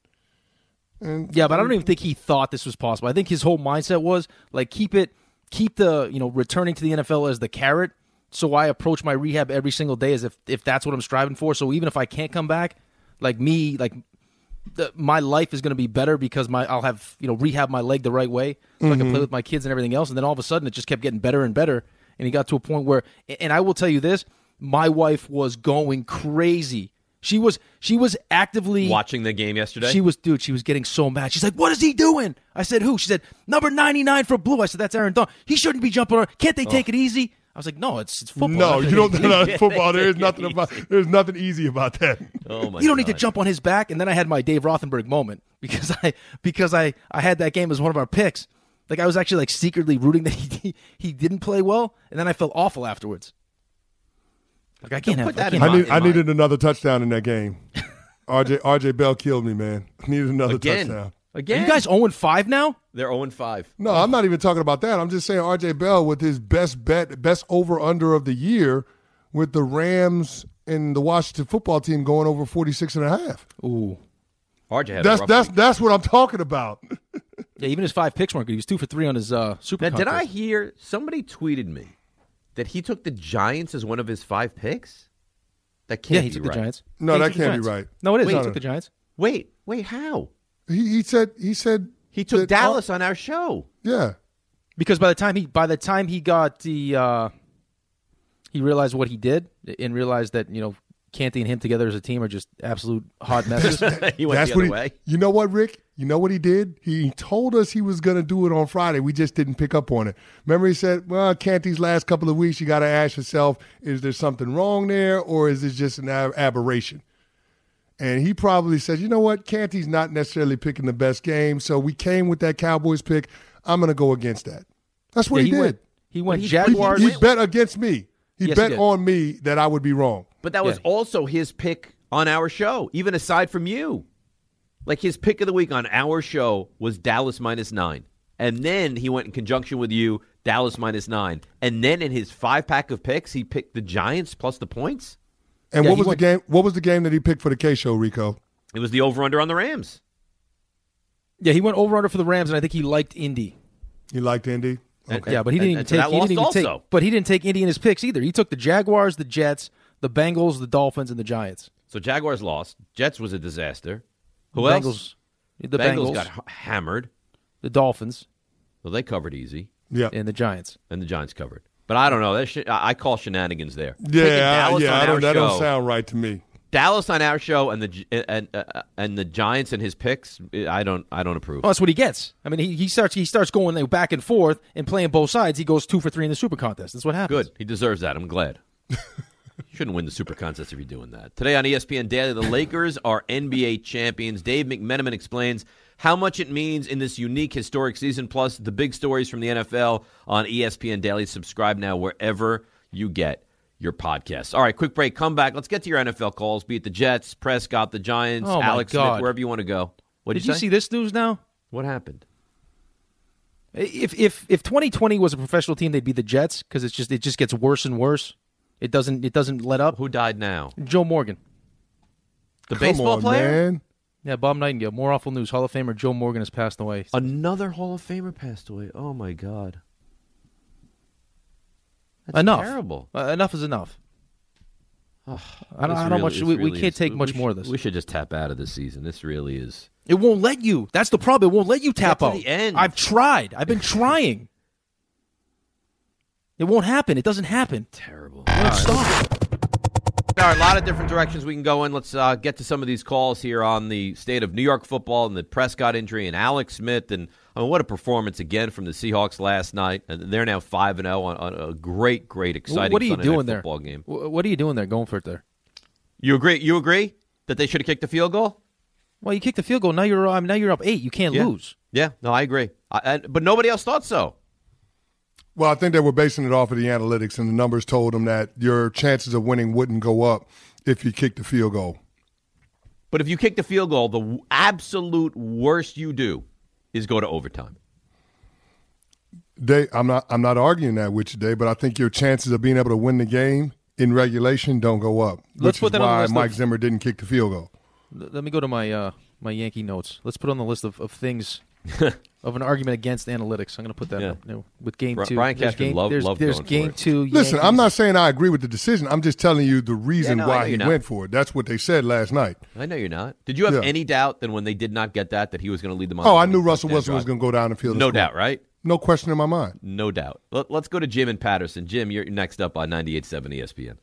And Yeah, but I don't even think he thought this was possible. I think his whole mindset was like keep it, keep the you know returning to the N F L as the carrot. So I approach my rehab every single day as if if that's what I'm striving for. So even if I can't come back, like me, like the, my life is going to be better because my I'll have you know rehab my leg the right way, so I can play with my kids and everything else. And then all of a sudden, it just kept getting better and better. And he got to a point where, and I will tell you this, my wife was going crazy. She was she was actively Watching the game yesterday? She was, dude, she was getting so mad. She's like, what is he doing? I said, who? She said, number ninety-nine for blue. I said, that's Aaron Donald. He shouldn't be jumping on. Can't they take it easy? I was like, no, it's, it's football. no, you don't. No, it's football. There is Take it nothing about. There's nothing easy about that. Oh my You don't need to God. jump on his back. And then I had my Dave Rothenberg moment because I because I, I had that game as one of our picks. Like I was actually like secretly rooting that he he didn't play well, and then I felt awful afterwards. Like I can't Don't have put that I in can't I my- need. I needed another touchdown in that game. R J R J Bell killed me, man. I needed another Again. touchdown. Are Again. you guys oh and five now? They're oh and five. No, I'm not even talking about that. I'm just saying R J Bell with his best bet, best over under of the year with the Rams and the Washington football team going over forty-six and a half. Ooh. R J had That's a rough that's week. that's what I'm talking about. Yeah, even his five picks weren't good. He was two for three on his uh, super. Now, did I contest. hear somebody tweeted me that he took the Giants as one of his five picks? That can't Yeah, he be took right. the Giants. No, Yeah, he that took the can't Giants. be right. No, it is. Wait. he took the Giants. Wait, wait, how? He, he said he said He took that- Dallas on our show. Yeah. Because by the time he by the time he got the uh, he realized what he did and realized that you know Canty and him together as a team are just absolute hot messes. He went That's the what other he, way. You know what, Rick? You know what he did? He told us he was going to do it on Friday. We just didn't pick up on it. Remember, he said, well, Canty's last couple of weeks, you got to ask yourself, is there something wrong there or is this just an ab- aberration? And he probably said, you know what? Canty's not necessarily picking the best game, so we came with that Cowboys pick. I'm going to go against that. That's what Yeah, he, he did. went he went he- He, Jaguars. he bet against me. He Yes, he bet did. on me that I would be wrong. But that was Yeah. also his pick on our show, even aside from you. Like his pick of the week on our show was Dallas minus nine. And then he went in conjunction with you, Dallas minus nine. And then in his five pack of picks, he picked the Giants plus the points. And Yeah, what he was went- the game? What was the game that he picked for the K show, Rico? It was the over under on the Rams. Yeah, he went over under for the Rams, and I think he liked Indy. You liked Indy? And- Yeah, but he and- didn't even and so take. that He didn't even lost take. also. But he didn't take Indy in his picks either. He took the Jaguars, the Jets, the Bengals, the Dolphins, and the Giants. So Jaguars lost. Jets was a disaster. Who the else? Bengals, the Bengals Bengals, got h- hammered. the Dolphins, Well, they covered easy, Yeah. and the Giants. and the Giants covered. But I don't know. That shit, I I call shenanigans there. Taking Yeah, Dallas yeah, on I our don't, that show, don't sound right to me. Dallas on our show and the G- and uh, and the Giants and his picks. I don't I don't approve. Well, that's what he gets. I mean, he, he starts he starts going like, back and forth and playing both sides. He goes two for three in the Super Contest. That's what happens. Good. He deserves that. I'm glad. You shouldn't win the Super Contest if you're doing that. Today on E S P N Daily, the Lakers are N B A champions. Dave McMenamin explains how much it means in this unique, historic season, plus the big stories from the N F L on E S P N Daily. Subscribe now wherever you get your podcasts. All right, quick break. Come back. Let's get to your N F L calls. Be it the Jets, Prescott, the Giants, Oh, my Alex God. Smith, wherever you want to go. What did, Did you say? see this news now? What happened? If if if twenty twenty was a professional team, they'd be the Jets because it's just it just gets worse and worse. It doesn't it doesn't let up. Who died now? Joe Morgan. The Come baseball on, player? man. Yeah, Bob Nightingale. More awful news. Hall of Famer Joe Morgan has passed away. Another Hall of Famer passed away. Oh, my God. That's enough. terrible. Uh, enough is enough. I don't, This I don't know really- much. this We, we really can't is- take we much should- more of this. We should just tap out of this season. This really is. It won't let you. That's the problem. It won't let you tap to out. the end. I've tried. I've been trying. It won't happen. It doesn't happen. Terrible. It won't stop. All right, a lot of different directions we can go in. Let's uh, get to some of these calls here on the state of New York football and the Prescott injury and Alex Smith. And I mean, what a performance again from the Seahawks last night. And they're now five and zero on, on a great, great, exciting What are you Sunday night doing there? football game. Wh- What are you doing there? Going for it there. You agree? You agree that they should have kicked the field goal? Well, you kicked the field goal. Now you're um, now you're up eight. You can't Yeah. lose. Yeah. No, I agree. I, I, but nobody else thought so. Well, I think they were basing it off of the analytics, and the numbers told them that your chances of winning wouldn't go up if you kicked the field goal. But if you kick the field goal, the w- absolute worst you do is go to overtime. They, I'm not, I'm not arguing that with you, Dave, but I think your chances of being able to win the game in regulation don't go up. Let's which put is that on the why list Mike of- Zimmer didn't kick the field goal. L- Let me go to my uh, my Yankee notes. Let's put on the list of, of things of an argument against analytics. I'm going to put that Yeah. up you know, with game Bri- two. Brian There's Cashman game, loved- there's, loved there's going for game it. two. Listen, I'm Yankees. not saying I agree with the decision. I'm just telling you the reason no, I know why you're he not. went for it. That's what they said last night. I know you're not. Did you have Yeah. any doubt that when they did not get that, that he was going to lead them on? Oh, to I the knew Russell touchdown Wilson was drive? going to go down the field. and No score. doubt, right? No question in my mind. No doubt. Let, let's go to Jim in Patterson. Jim, you're next up on ninety-eight point seven E S P N.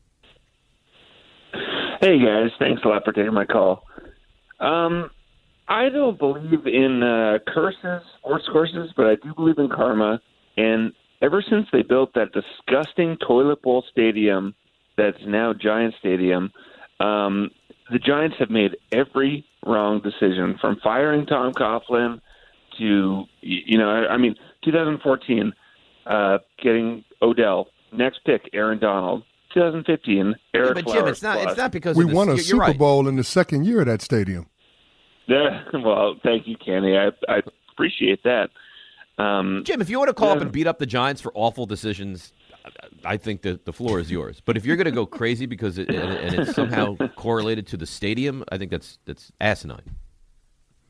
Hey guys, thanks a lot for taking my call. Um, I don't believe in uh, curses, sports curses, but I do believe in karma. And ever since they built that disgusting toilet bowl stadium that's now Giant Stadium, um, the Giants have made every wrong decision, from firing Tom Coughlin to, you know, I, I mean, twenty fourteen, uh, getting Odell, next pick, Aaron Donald. twenty fifteen, Eric but Jim, Flowers it's not. plus. It's not because We of this. won a you're, you're Super right. Bowl in the second year of that stadium. Yeah, well, thank you, Kenny. I, I appreciate that. Um, Jim, if you want to call up Yeah. and beat up the Giants for awful decisions, I think that the floor is yours. But if you're going to go crazy because it, and, and it's somehow correlated to the stadium, I think that's that's asinine.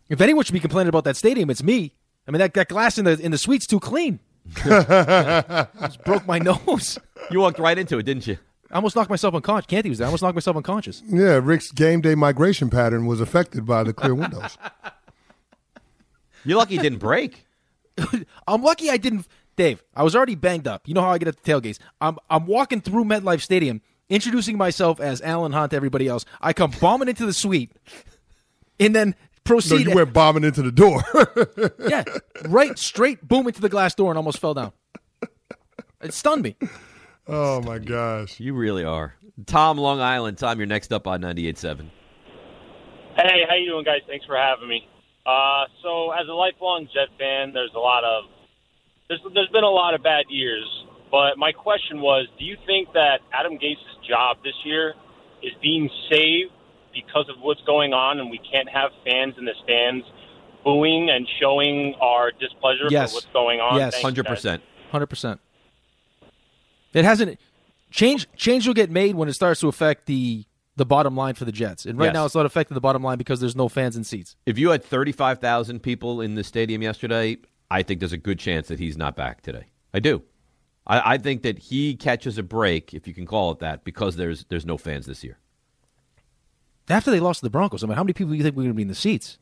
If anyone should be complaining about that stadium, it's me. I mean, that, that glass in the in the suite's too clean. Just broke my nose. You walked right into it, didn't you? I almost knocked myself unconscious. Canty was there. I almost knocked myself unconscious. Yeah, Rick's game day migration pattern was affected by the clear windows. You're lucky it didn't break. I'm lucky I didn't. Dave, I was already banged up. You know how I get at the tailgates. I'm I'm walking through MetLife Stadium, introducing myself as Alan Hunt to everybody else. I come bombing into the suite, and then proceed. No, you went bombing into the door. Yeah, right, straight, boom, into the glass door and almost fell down. It stunned me. Oh, my gosh. You really are. Tom, Long Island. Tom, you're next up on ninety-eight point seven. Hey, how you doing, guys? Thanks for having me. Uh, so, as a lifelong Jet fan, there's a lot of there's there's been a lot of bad years. But my question was, do you think that Adam Gase's job this year is being saved because of what's going on, and we can't have fans in the stands booing and showing our displeasure Yes. for what's going on? Yes, Thanks, one hundred guys. percent. one hundred percent. It hasn't change. Change will get made when it starts to affect the the bottom line for the Jets. And right Yes. now, it's not affecting the bottom line because there's no fans in seats. If you had thirty-five thousand people in the stadium yesterday, I think there's a good chance that he's not back today. I do. I, I think that he catches a break, if you can call it that, because there's there's no fans this year. After they lost to the Broncos, I mean, how many people do you think were going to be in the seats?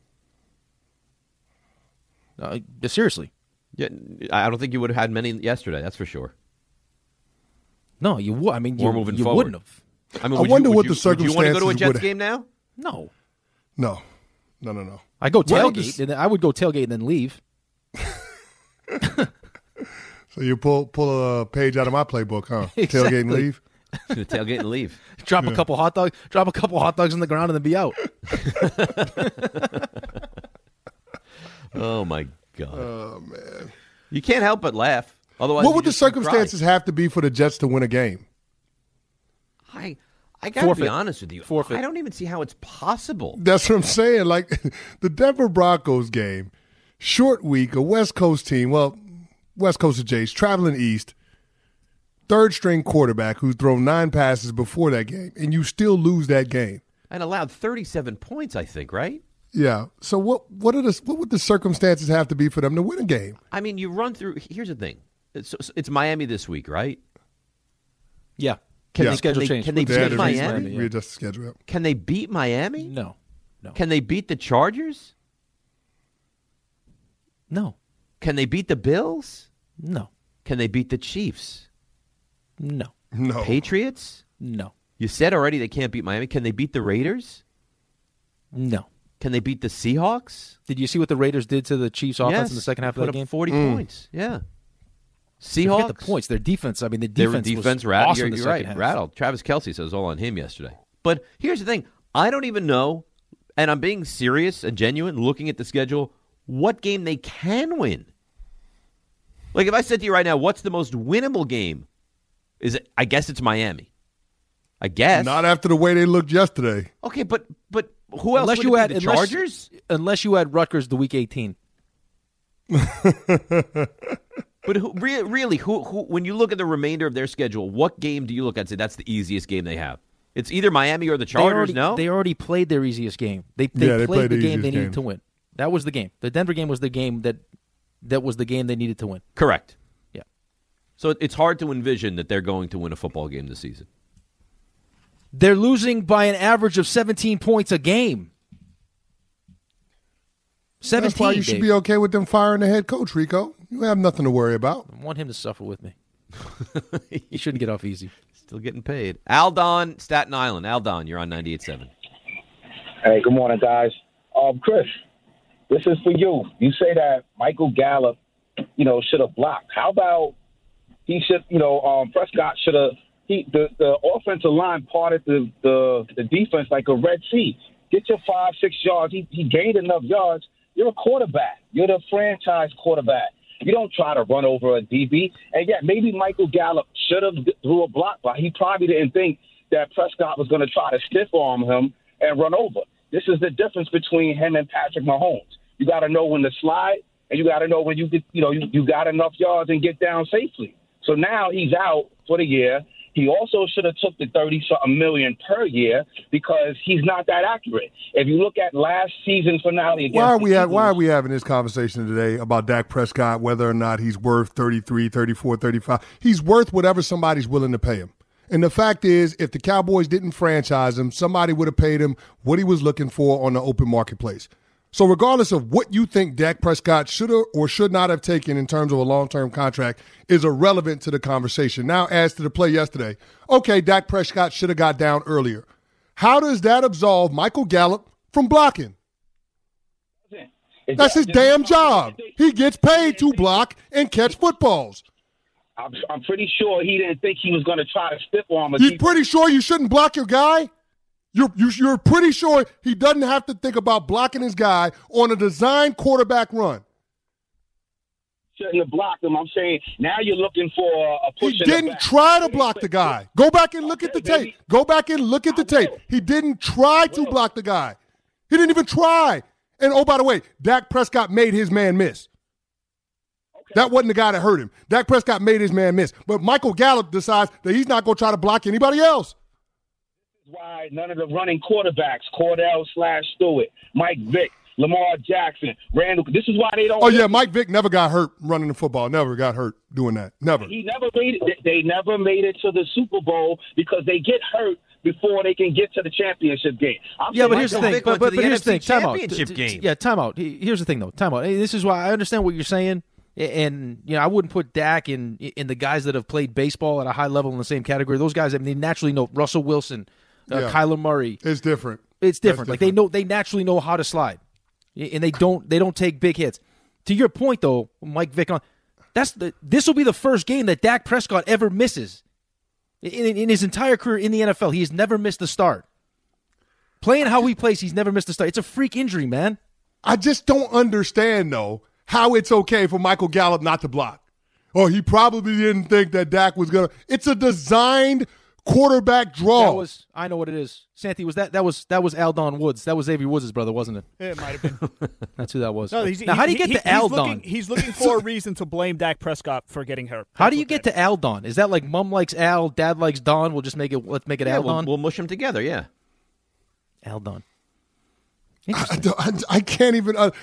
Uh, seriously. Yeah, I don't think you would have had many yesterday. That's for sure. No, you would. I mean, you, We're moving you forward. wouldn't have. I mean, I would wonder you, what would the you, would you want to go to a circumstances Jets would- game now? No. No. No, no, no. I go What would tailgate, the- and then I would go tailgate and then leave. So you pull pull a page out of my playbook, huh? Exactly. Tailgate and leave? To tailgate and leave. Drop a couple hot dogs, drop a couple hot dogs on the ground, and then be out. Oh, my God. Oh, man. You can't help but laugh. Otherwise, What you would the just would circumstances cry. have to be for the Jets to win a game? I, I got to be Forfeit. honest with you. Forfeit. I don't even see how it's possible. That's what I'm saying. Like the Denver Broncos game, short week, a West Coast team. Well, West Coast of Jays traveling east, third string quarterback who's thrown nine passes before that game, and you still lose that game. And allowed thirty-seven points, I think, right? Yeah. So what? What are the? What would the circumstances have to be for them to win a game? I mean, you run through. Here's the thing. It's, it's Miami this week, right? Yeah. Can Yeah. they, Schedule can they, change. can they They had beat to Miami? Miami, yeah. readjust the schedule. Yep. Can they beat Miami? No. No. Can they beat the Chargers? No. Can they beat the Bills? No. Can they beat the Chiefs? No. No. Patriots? No. You said already they can't beat Miami. Can they beat the Raiders? No. Can they beat the Seahawks? Did you see what the Raiders did to the Chiefs' offense Yes. in the second half Put of up that game? forty Mm. points. Yeah. Forget Seahawks. the points. Their defense. I mean, the Their defense, defense was rattled. awesome You're, in the you're second right. half. Rattled. Travis Kelce says all on him yesterday. But here's the thing. I don't even know, and I'm being serious and genuine, looking at the schedule, what game they can win. Like if I said to you right now, what's the most winnable game? Is it? I guess it's Miami. I guess. Not after the way they looked yesterday. Okay, but but who else? Unless would you it had be? The unless, Chargers. unless you had Rutgers the week eighteen. But who, re- really, who, who? When you look at the remainder of their schedule, what game do you look at and say that's the easiest game they have? It's either Miami or the Chargers. They already, no, they already played their easiest game. They they, Yeah, they played, played the the game they easiest needed game. to win. That was the game. The Denver game was the game that that was the game they needed to win. correct. Yeah. So it- it's hard to envision that they're going to win a football game this season. They're losing by an average of seventeen points a game. seventeen. That's why you should Dave. be okay with them firing the head coach, Rico. You have nothing to worry about. I want him to suffer with me. He shouldn't get off easy. Still getting paid. Aldon, Staten Island. Aldon, you're on ninety-eight point seven. Hey, good morning, guys. Um, Chris, this is for you. You say that Michael Gallup, you know, should have blocked. How about he should, you know, um, Prescott should have. He the, the offensive line parted the, the the defense like a Red Sea. Get your five, six yards. He he gained enough yards. You're a quarterback. You're the franchise quarterback. You don't try to run over a D B. And yet, maybe Michael Gallup should have threw a block, but he probably didn't think that Prescott was going to try to stiff arm him and run over. This is the difference between him and Patrick Mahomes. You got to know when to slide, and you got to know when you get, you know, you, you got enough yards and get down safely. So now he's out for the year, he also should have took the thirty-something million per year because he's not that accurate. If you look at last season finale against why are we the ha- Eagles, why are we having this conversation today about Dak Prescott, whether or not he's worth thirty-three, thirty-four, thirty-five? He's worth whatever somebody's willing to pay him. And the fact is, if the Cowboys didn't franchise him, somebody would have paid him what he was looking for on the open marketplace. So regardless of what you think Dak Prescott should have or should not have taken in terms of a long-term contract is irrelevant to the conversation. Now, as to the play yesterday, okay, Dak Prescott should have got down earlier. How does that absolve Michael Gallup from blocking? That's his damn job. He gets paid to block and catch footballs. I'm, I'm pretty sure he didn't think he was going to try to stiff arm. You're pretty sure you shouldn't block your guy? You're, you, you're pretty sure he doesn't have to think about blocking his guy on a designed quarterback run. Shouldn't have blocked him. I'm saying now you're looking for a push. He didn't try to block the guy. Go back and look at the tape. Go back and look at the tape. He didn't try to block the guy. He didn't even try. And, oh, by the way, Dak Prescott made his man miss. That wasn't the guy that hurt him. Dak Prescott made his man miss. But Michael Gallup decides that he's not going to try to block anybody else. Why none of the running quarterbacks, Cordell slash Stewart, Mike Vick, Lamar Jackson, Randall. This is why they don't. Oh yeah, Mike Vick never got hurt running the football. Never got hurt doing that. Never. He never made it. They never made it to the Super Bowl because they get hurt before they can get to the championship game. I'm yeah, but here's the thing. Vick But, went but, to but the here's the thing. N F C Time out. championship game. Yeah, time out. Here's the thing, though. Time out. This is why I understand what you're saying. And, you know, I wouldn't put Dak in in the guys that have played baseball at a high level in the same category. Those guys, I mean, they naturally know Russell Wilson, uh, Yeah. Kyler Murray. It's different. It's different. That's Like they know, they naturally know how to slide, and they don't. They don't take big hits. To your point, though, Mike Vick, on that's the. This will be the first game that Dak Prescott ever misses in, in his entire career in the N F L. He has never missed a start. Playing how he plays, he's never missed a start. It's a freak injury, man. I just don't understand, though, how it's okay for Michael Gallup not to block. Oh, he probably didn't think that Dak was going to. It's a designed quarterback draw. That was, I know what it is. Santi, was that that was that was Aldon Woods. That was Xavier Woods' brother, wasn't it? It might have been. That's who that was. No, he's, now, how do you get he, to he's Aldon? Looking, he's looking for a reason to blame Dak Prescott for getting hurt. How That's do you get to Aldon? Is that like mom likes Al, dad likes Don? We'll just make it. Let's make it Yeah, Aldon. we'll, we'll mush them together, yeah. Aldon. I, don't- I, I can't even. Uh,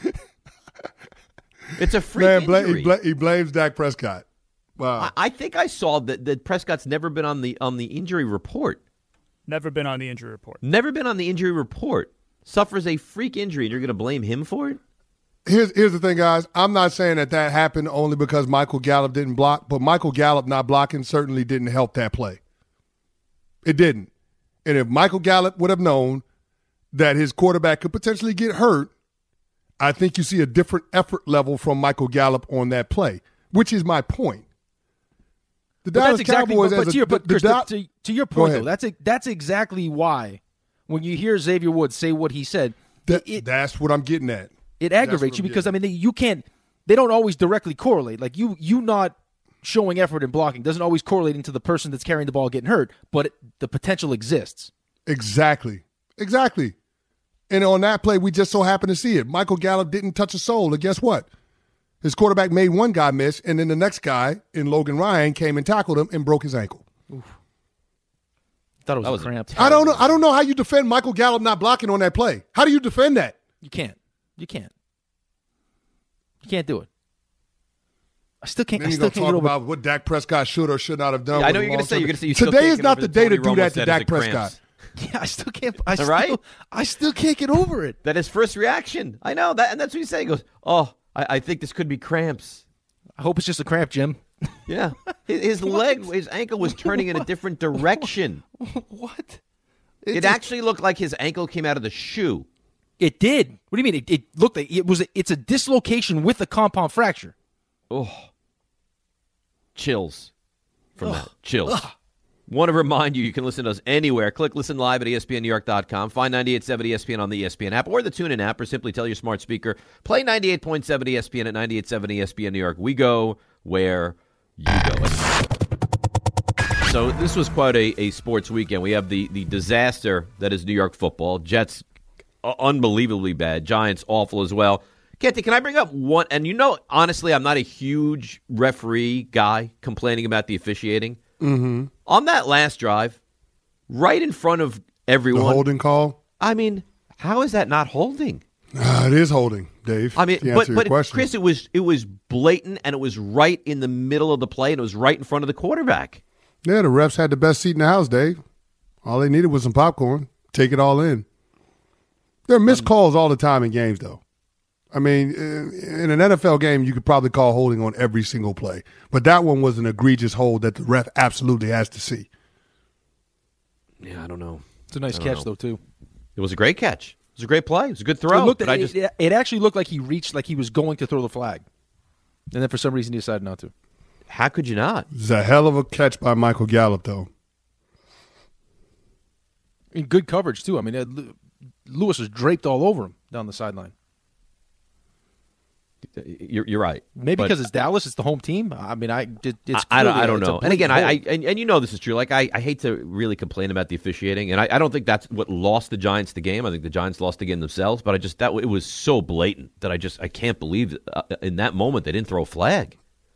It's a freak man, bla- injury. he, bla- he blames Dak Prescott. Wow. I, I think I saw that, that Prescott's never been on the on the injury report. Never been on the injury report. Never been on the injury report. Suffers a freak injury, and you're going to blame him for it? Here's here's the thing, guys. I'm not saying that that happened only because Michael Gallup didn't block, but Michael Gallup not blocking certainly didn't help that play. It didn't. And if Michael Gallup would have known that his quarterback could potentially get hurt, I think you see a different effort level from Michael Gallup on that play, which is my point. The But Dallas that's exactly. Cowboys, But, but as a- to, your, but the- the Chris, Dal- to, to your Go point, ahead. though, that's a, that's exactly why when you hear Xavier Woods say what he said, That- it, it, that's what I'm getting at. it That's aggravates what you I'm because I getting mean they, you can't. They don't always directly correlate. Like you, you not showing effort and blocking doesn't always correlate into the person that's carrying the ball getting hurt, but it, the potential exists. Exactly. Exactly. And on that play, we just so happened to see it. Michael Gallup didn't touch a soul. And guess what? His quarterback made one guy miss, and then the next guy in Logan Ryan came and tackled him and broke his ankle. Thought it was, That a was a cramp. I don't know. I don't know how you defend Michael Gallup not blocking on that play. How do you defend that? You can't. You can't. You can't do it. I still can't. Then I you're still going to can't talk get over. about what Dak Prescott should or should not have done. Yeah, I with know a you're going to say. long-term- You're going to say. You still Today can't is get not over the that day to Tony do Romo that to said Dak as a cramps. Prescott. Yeah, I still can't. I still, right? I still can't get over it. That his first reaction. I know that, and that's what he's saying. He goes, "Oh, I, I think this could be cramps." I hope it's just a cramp, Jim. Yeah, his, his leg, his ankle was turning in a different direction. What? It actually looked like his ankle came out of the shoe. It did. What do you mean? It, it looked like it was. A, it's a dislocation with a compound fracture. Oh, chills from that. Chills. Want to remind you, you can listen to us anywhere. Click Listen Live at E S P N New York dot com. Find ninety-eight point seven E S P N on the E S P N app or the TuneIn app, or simply tell your smart speaker, play ninety-eight point seven E S P N at ninety-eight point seven E S P N New York. We go where you go. So this was quite a, a sports weekend. We have the, the disaster that is New York football. Jets, uh, unbelievably bad. Giants, awful as well. Kenty, can I bring up one? And you know, honestly, I'm not a huge referee guy complaining about the officiating. Mm-hmm. On that last drive, right in front of everyone. The holding call? I mean, how is that not holding? Uh, it is holding, Dave. I mean, to but, answer but your question. Chris, it was it was blatant, and it was right in the middle of the play, and it was right in front of the quarterback. Yeah, the refs had the best seat in the house, Dave. All they needed was some popcorn. Take it all in. There are missed calls all the time in games, though. I mean, in an N F L game, you could probably call holding on every single play. But that one was an egregious hold that the ref absolutely has to see. Yeah, I don't know. It's a nice catch, know. though, too. It was a great catch. It was a great play. It was a good throw. It, looked, but it, I just, it, it actually looked like he reached, like he was going to throw the flag. And then for some reason he decided not to. How could you not? It's a hell of a catch by Michael Gallup, though. In good coverage, too. I mean, it, Lewis was draped all over him down the sideline. You're, you're right. Maybe because it's Dallas, it's the home team. I mean, I it, it's I, I don't, I don't a, know. And again, I, I and, and you know this is true. Like I, I hate to really complain about the officiating, and I, I don't think that's what lost the Giants the game. I think the Giants lost the game themselves. But I just that it was so blatant that I just I can't believe uh, in that moment they didn't throw a flag.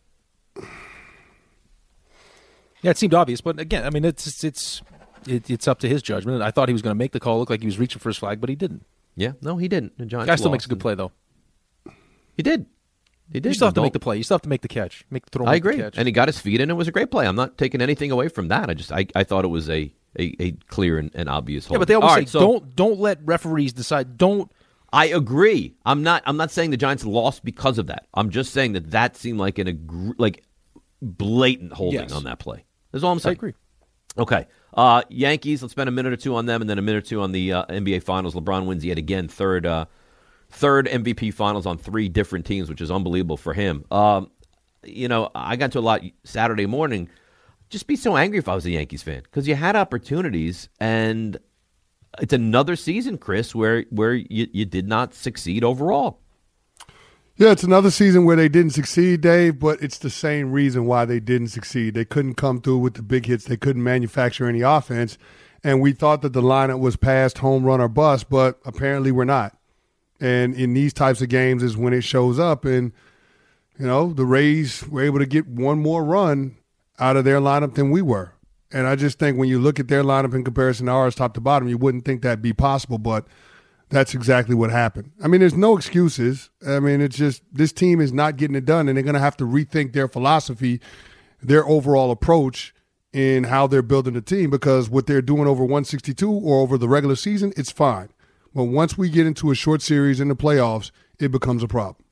Yeah, it seemed obvious, but again, I mean, it's it's it's, it, it's up to his judgment. I thought he was going to make the call look like he was reaching for his flag, but he didn't. Yeah, no, he didn't. The Giants guy still lost. makes a good play though. He did. He did. You still have to Don't. make the play. You still have to make the catch. Make the throw. I make agree, the catch. and he got his feet in. It was a great play. I'm not taking anything away from that. I just I, I thought it was a, a, a clear and, and obvious hold. Yeah, but they always All say right, so, don't don't let referees decide. Don't. I agree. I'm not. I'm not saying the Giants lost because of that. I'm just saying that that seemed like an agr- like blatant holding Yes. on that play. That's all I'm saying. I agree. Okay. Uh, Yankees. Let's spend a minute or two on them, and then a minute or two on the uh, N B A Finals. LeBron wins yet again, third uh, third M V P Finals on three different teams, which is unbelievable for him. Um, you know, I got to a lot Saturday morning. Just be so angry if I was a Yankees fan because you had opportunities, and it's another season, Chris, where where you, you did not succeed overall. Yeah, it's another season where they didn't succeed, Dave, but it's the same reason why they didn't succeed. They couldn't come through with the big hits. They couldn't manufacture any offense, and we thought that the lineup was past home run or bust, but apparently we're not. And in these types of games is when it shows up, and, you know, the Rays were able to get one more run out of their lineup than we were. And I just think when you look at their lineup in comparison to ours top to bottom, you wouldn't think that'd be possible, but that's exactly what happened. I mean, there's no excuses. I mean, it's just this team is not getting it done, and they're going to have to rethink their philosophy, their overall approach in how they're building the team, because what they're doing over one sixty-two or over the regular season, it's fine. But once we get into a short series in the playoffs, it becomes a problem.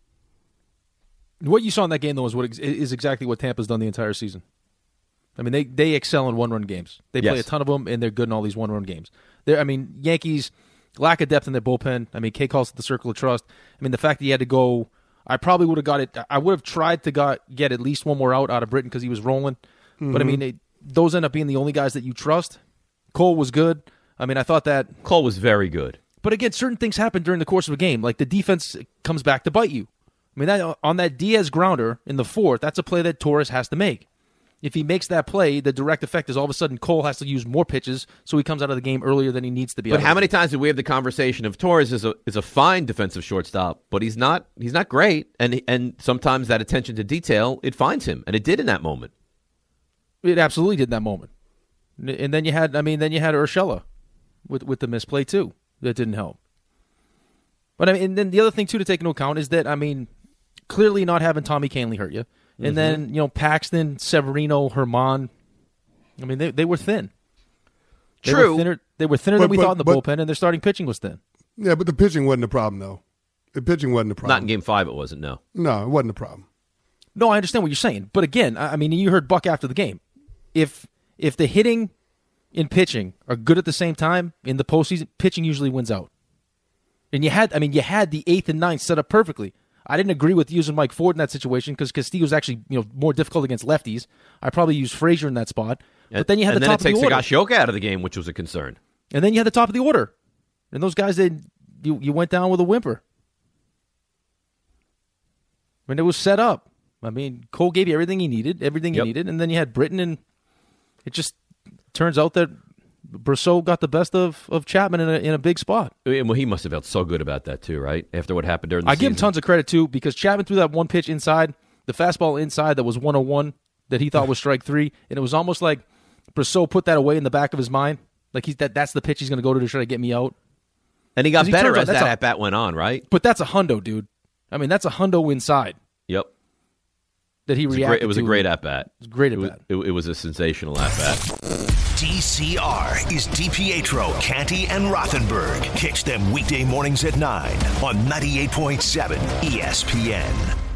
What you saw in that game, though, is what ex- is exactly what Tampa's done the entire season. I mean, they, they excel in one-run games. They play Yes. a ton of them, and they're good in all these one-run games. They're, I mean, Yankees, lack of depth in their bullpen. I mean, Kay calls it the circle of trust. I mean, the fact that he had to go, I probably would have got it. I would have tried to got, get at least one more out out of Britton because he was rolling. Mm-hmm. But, I mean, it, those end up being the only guys that you trust. Cole was good. I mean, I thought that. Cole was very good. But, again, certain things happen during the course of a game. Like, the defense comes back to bite you. I mean, that, on that Diaz grounder in the fourth, that's a play that Torres has to make. If he makes that play, the direct effect is all of a sudden Cole has to use more pitches, so he comes out of the game earlier than he needs to be. But how many times did we have the conversation of Torres is a is a fine defensive shortstop, but he's not he's not great, and and sometimes that attention to detail it finds him, and it did in that moment. It absolutely did in that moment. And then you had, I mean, then you had Urshela with with the misplay too. That didn't help. But I mean, and then the other thing too to take into account is that I mean, clearly not having Tommy Kahnle hurt you. And mm-hmm. then, you know, Paxton, Severino, Herman, I mean, they they were thin. They True. Were thinner, they were thinner but, than we but, thought in the but, bullpen, and their starting pitching was thin. Yeah, but the pitching wasn't the problem, though. The pitching wasn't the problem. Not in Game five, it wasn't, no. No, it wasn't the problem. No, I understand what you're saying. But again, I mean, you heard Buck after the game. If if the hitting and pitching are good at the same time in the postseason, pitching usually wins out. And you had, I mean, you had the eighth and ninth set up perfectly. I didn't agree with using Mike Ford in that situation because Castillo's actually, you know, more difficult against lefties. I probably used Frazier in that spot. But then you had and the then top it of the order. takes Higashioka out of the game, which was a concern. And then you had the top of the order. And those guys, they, you, you went down with a whimper. I mean, it was set up. I mean, Cole gave you everything he needed, everything Yep. he needed, and then you had Britton, and it just turns out that Brosseau got the best of, of Chapman in a, in a big spot. Well, he must have felt so good about that, too, right? After what happened during the I season. give him tons of credit, too, because Chapman threw that one pitch inside, the fastball inside that was one oh one that he thought was strike three, and it was almost like Brosseau put that away in the back of his mind? Like he's that that's the pitch he's going to go to to try to get me out? And he got he better out, as that a, at-bat went on, right? But that's a hundo, dude. I mean, that's a hundo inside. Yep. That he it reacted great, It was to. a great at-bat. It was a great at-bat. It was, it, it was a sensational at-bat. D C R is DiPietro, Canty, and Rothenberg. Catch them weekday mornings at nine on ninety-eight point seven E S P N.